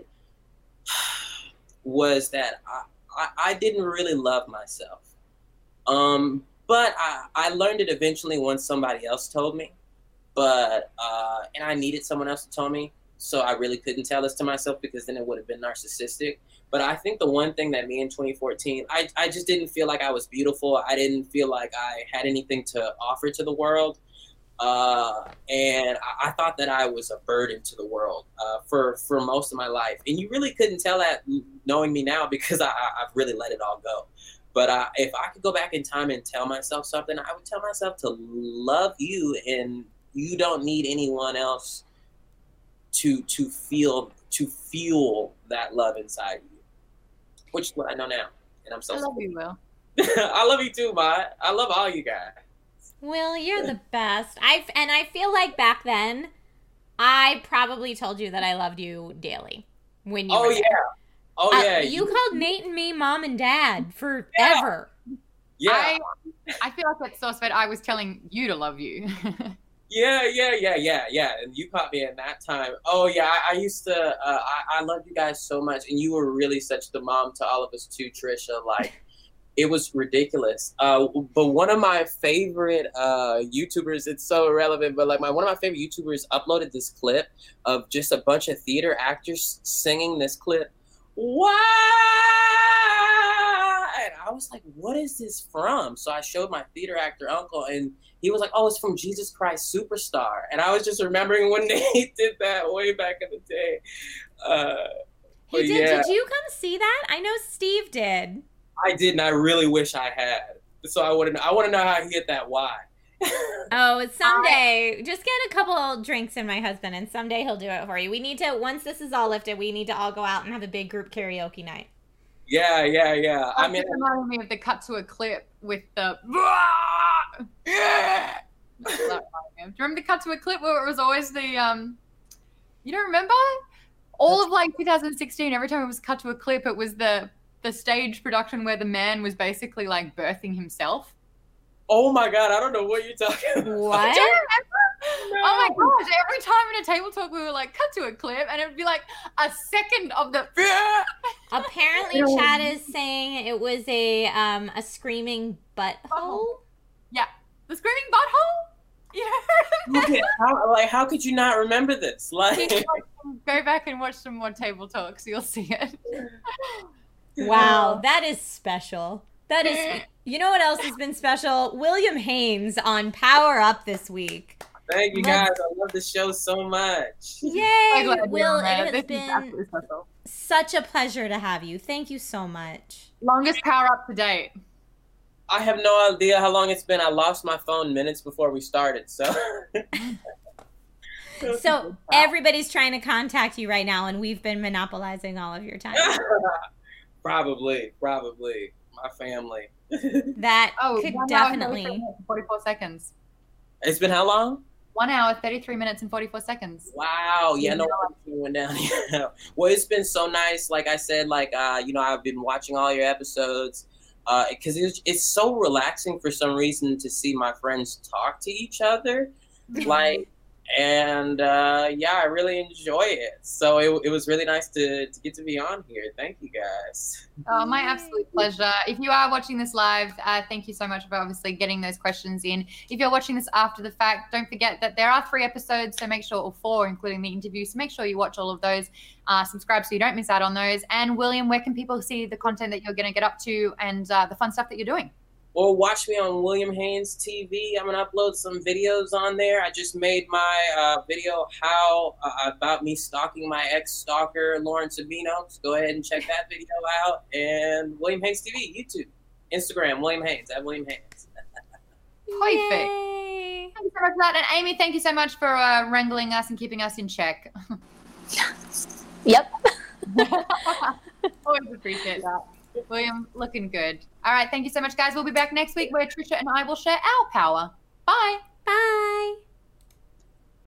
was that I didn't really love myself. But I learned it eventually once somebody else told me, and I needed someone else to tell me, so I really couldn't tell this to myself because then it would have been narcissistic. But I think the one thing that me in 2014, I just didn't feel like I was beautiful. I didn't feel like I had anything to offer to the world. And I thought that I was a burden to the world for most of my life. And you really couldn't tell that knowing me now because I've really let it all go. But if I could go back in time and tell myself something, I would tell myself to love you, and you don't need anyone else to fuel that love inside you. Which is what I know now, and I'm so. I love you, Will. I love you too, Ma. I love all you guys. Will, you're the best. I feel like back then, I probably told you that I loved you daily when you. Oh yeah. You called Nate and me mom and dad forever. Yeah. I feel like at SourceFed I was telling you to love you. Yeah. And you caught me at that time. Oh yeah, I used to. I love you guys so much, and you were really such the mom to all of us too, Trisha. Like, it was ridiculous. But one of my favorite YouTubers, it's so irrelevant, but like one of my favorite YouTubers uploaded this clip of just a bunch of theater actors singing this clip. Why? And I was like, what is this from? So I showed my theater actor uncle, and he was like, oh, it's from Jesus Christ Superstar. And I was just remembering when Nate did that way back in the day. He did. Yeah. Did you come see that? I know Steve did. I did, and I really wish I had. So I want to know how he hit that why. Oh, someday. Just get a couple drinks in my husband, and someday he'll do it for you. We need to, once this is all lifted, we need to all go out and have a big group karaoke night. Yeah. I mean, it reminded me of the cut to a clip with the. Do you remember the cut to a clip where it was always the you don't remember? All of like 2016, every time it was cut to a clip, it was the stage production where the man was basically like birthing himself. Oh my God, I don't know what you're talking about. What? Do you remember? No. Oh my gosh, every time in a table talk we were like, cut to a clip, and it would be like a second of the. Apparently Chad is saying it was a screaming butthole. Yeah, the screaming butthole. Yeah. Okay, how could you not remember this? Like, go back and watch some more table talks, you'll see it. Wow, that is special. That is, you know what else has been special? William Haynes on Power Up this week. Thank you guys. I love the show so much. Yay! Will, it has been such a pleasure to have you. Thank you so much. Longest Power Up to date. I have no idea how long it's been. I lost my phone minutes before we started, so. So everybody's trying to contact you right now, and we've been monopolizing all of your time. Probably. My family. That could definitely. 44 seconds. It's been how long? 1 hour, 33 minutes, and 44 seconds. Wow. Yeah, no, went down. Yeah. Well, it's been so nice. Like I said, I've been watching all your episodes because it's so relaxing for some reason to see my friends talk to each other. Like, And yeah, I really enjoy it. So it was really nice to get to be on here. Thank you guys. Oh, my absolute pleasure. If you are watching this live, thank you so much for obviously getting those questions in. If you're watching this after the fact, don't forget that there are 3 episodes, so make sure, or 4, including the interview. So make sure you watch all of those. Subscribe so you don't miss out on those. And William, where can people see the content that you're going to get up to and the fun stuff that you're doing? Well, watch me on William Haynes TV. I'm gonna upload some videos on there. I just made my video about me stalking my ex-stalker Lauren Sabino. So go ahead and check that video out. And William Haynes TV, YouTube, Instagram, William Haynes at William Haynes. Perfect. Yay. Thank you so much for that. And Amy, thank you so much for wrangling us and keeping us in check. Yep. Always appreciate that. William, looking good. All right, thank you so much, guys. We'll be back next week where Trisha and I will share our power. Bye. Bye.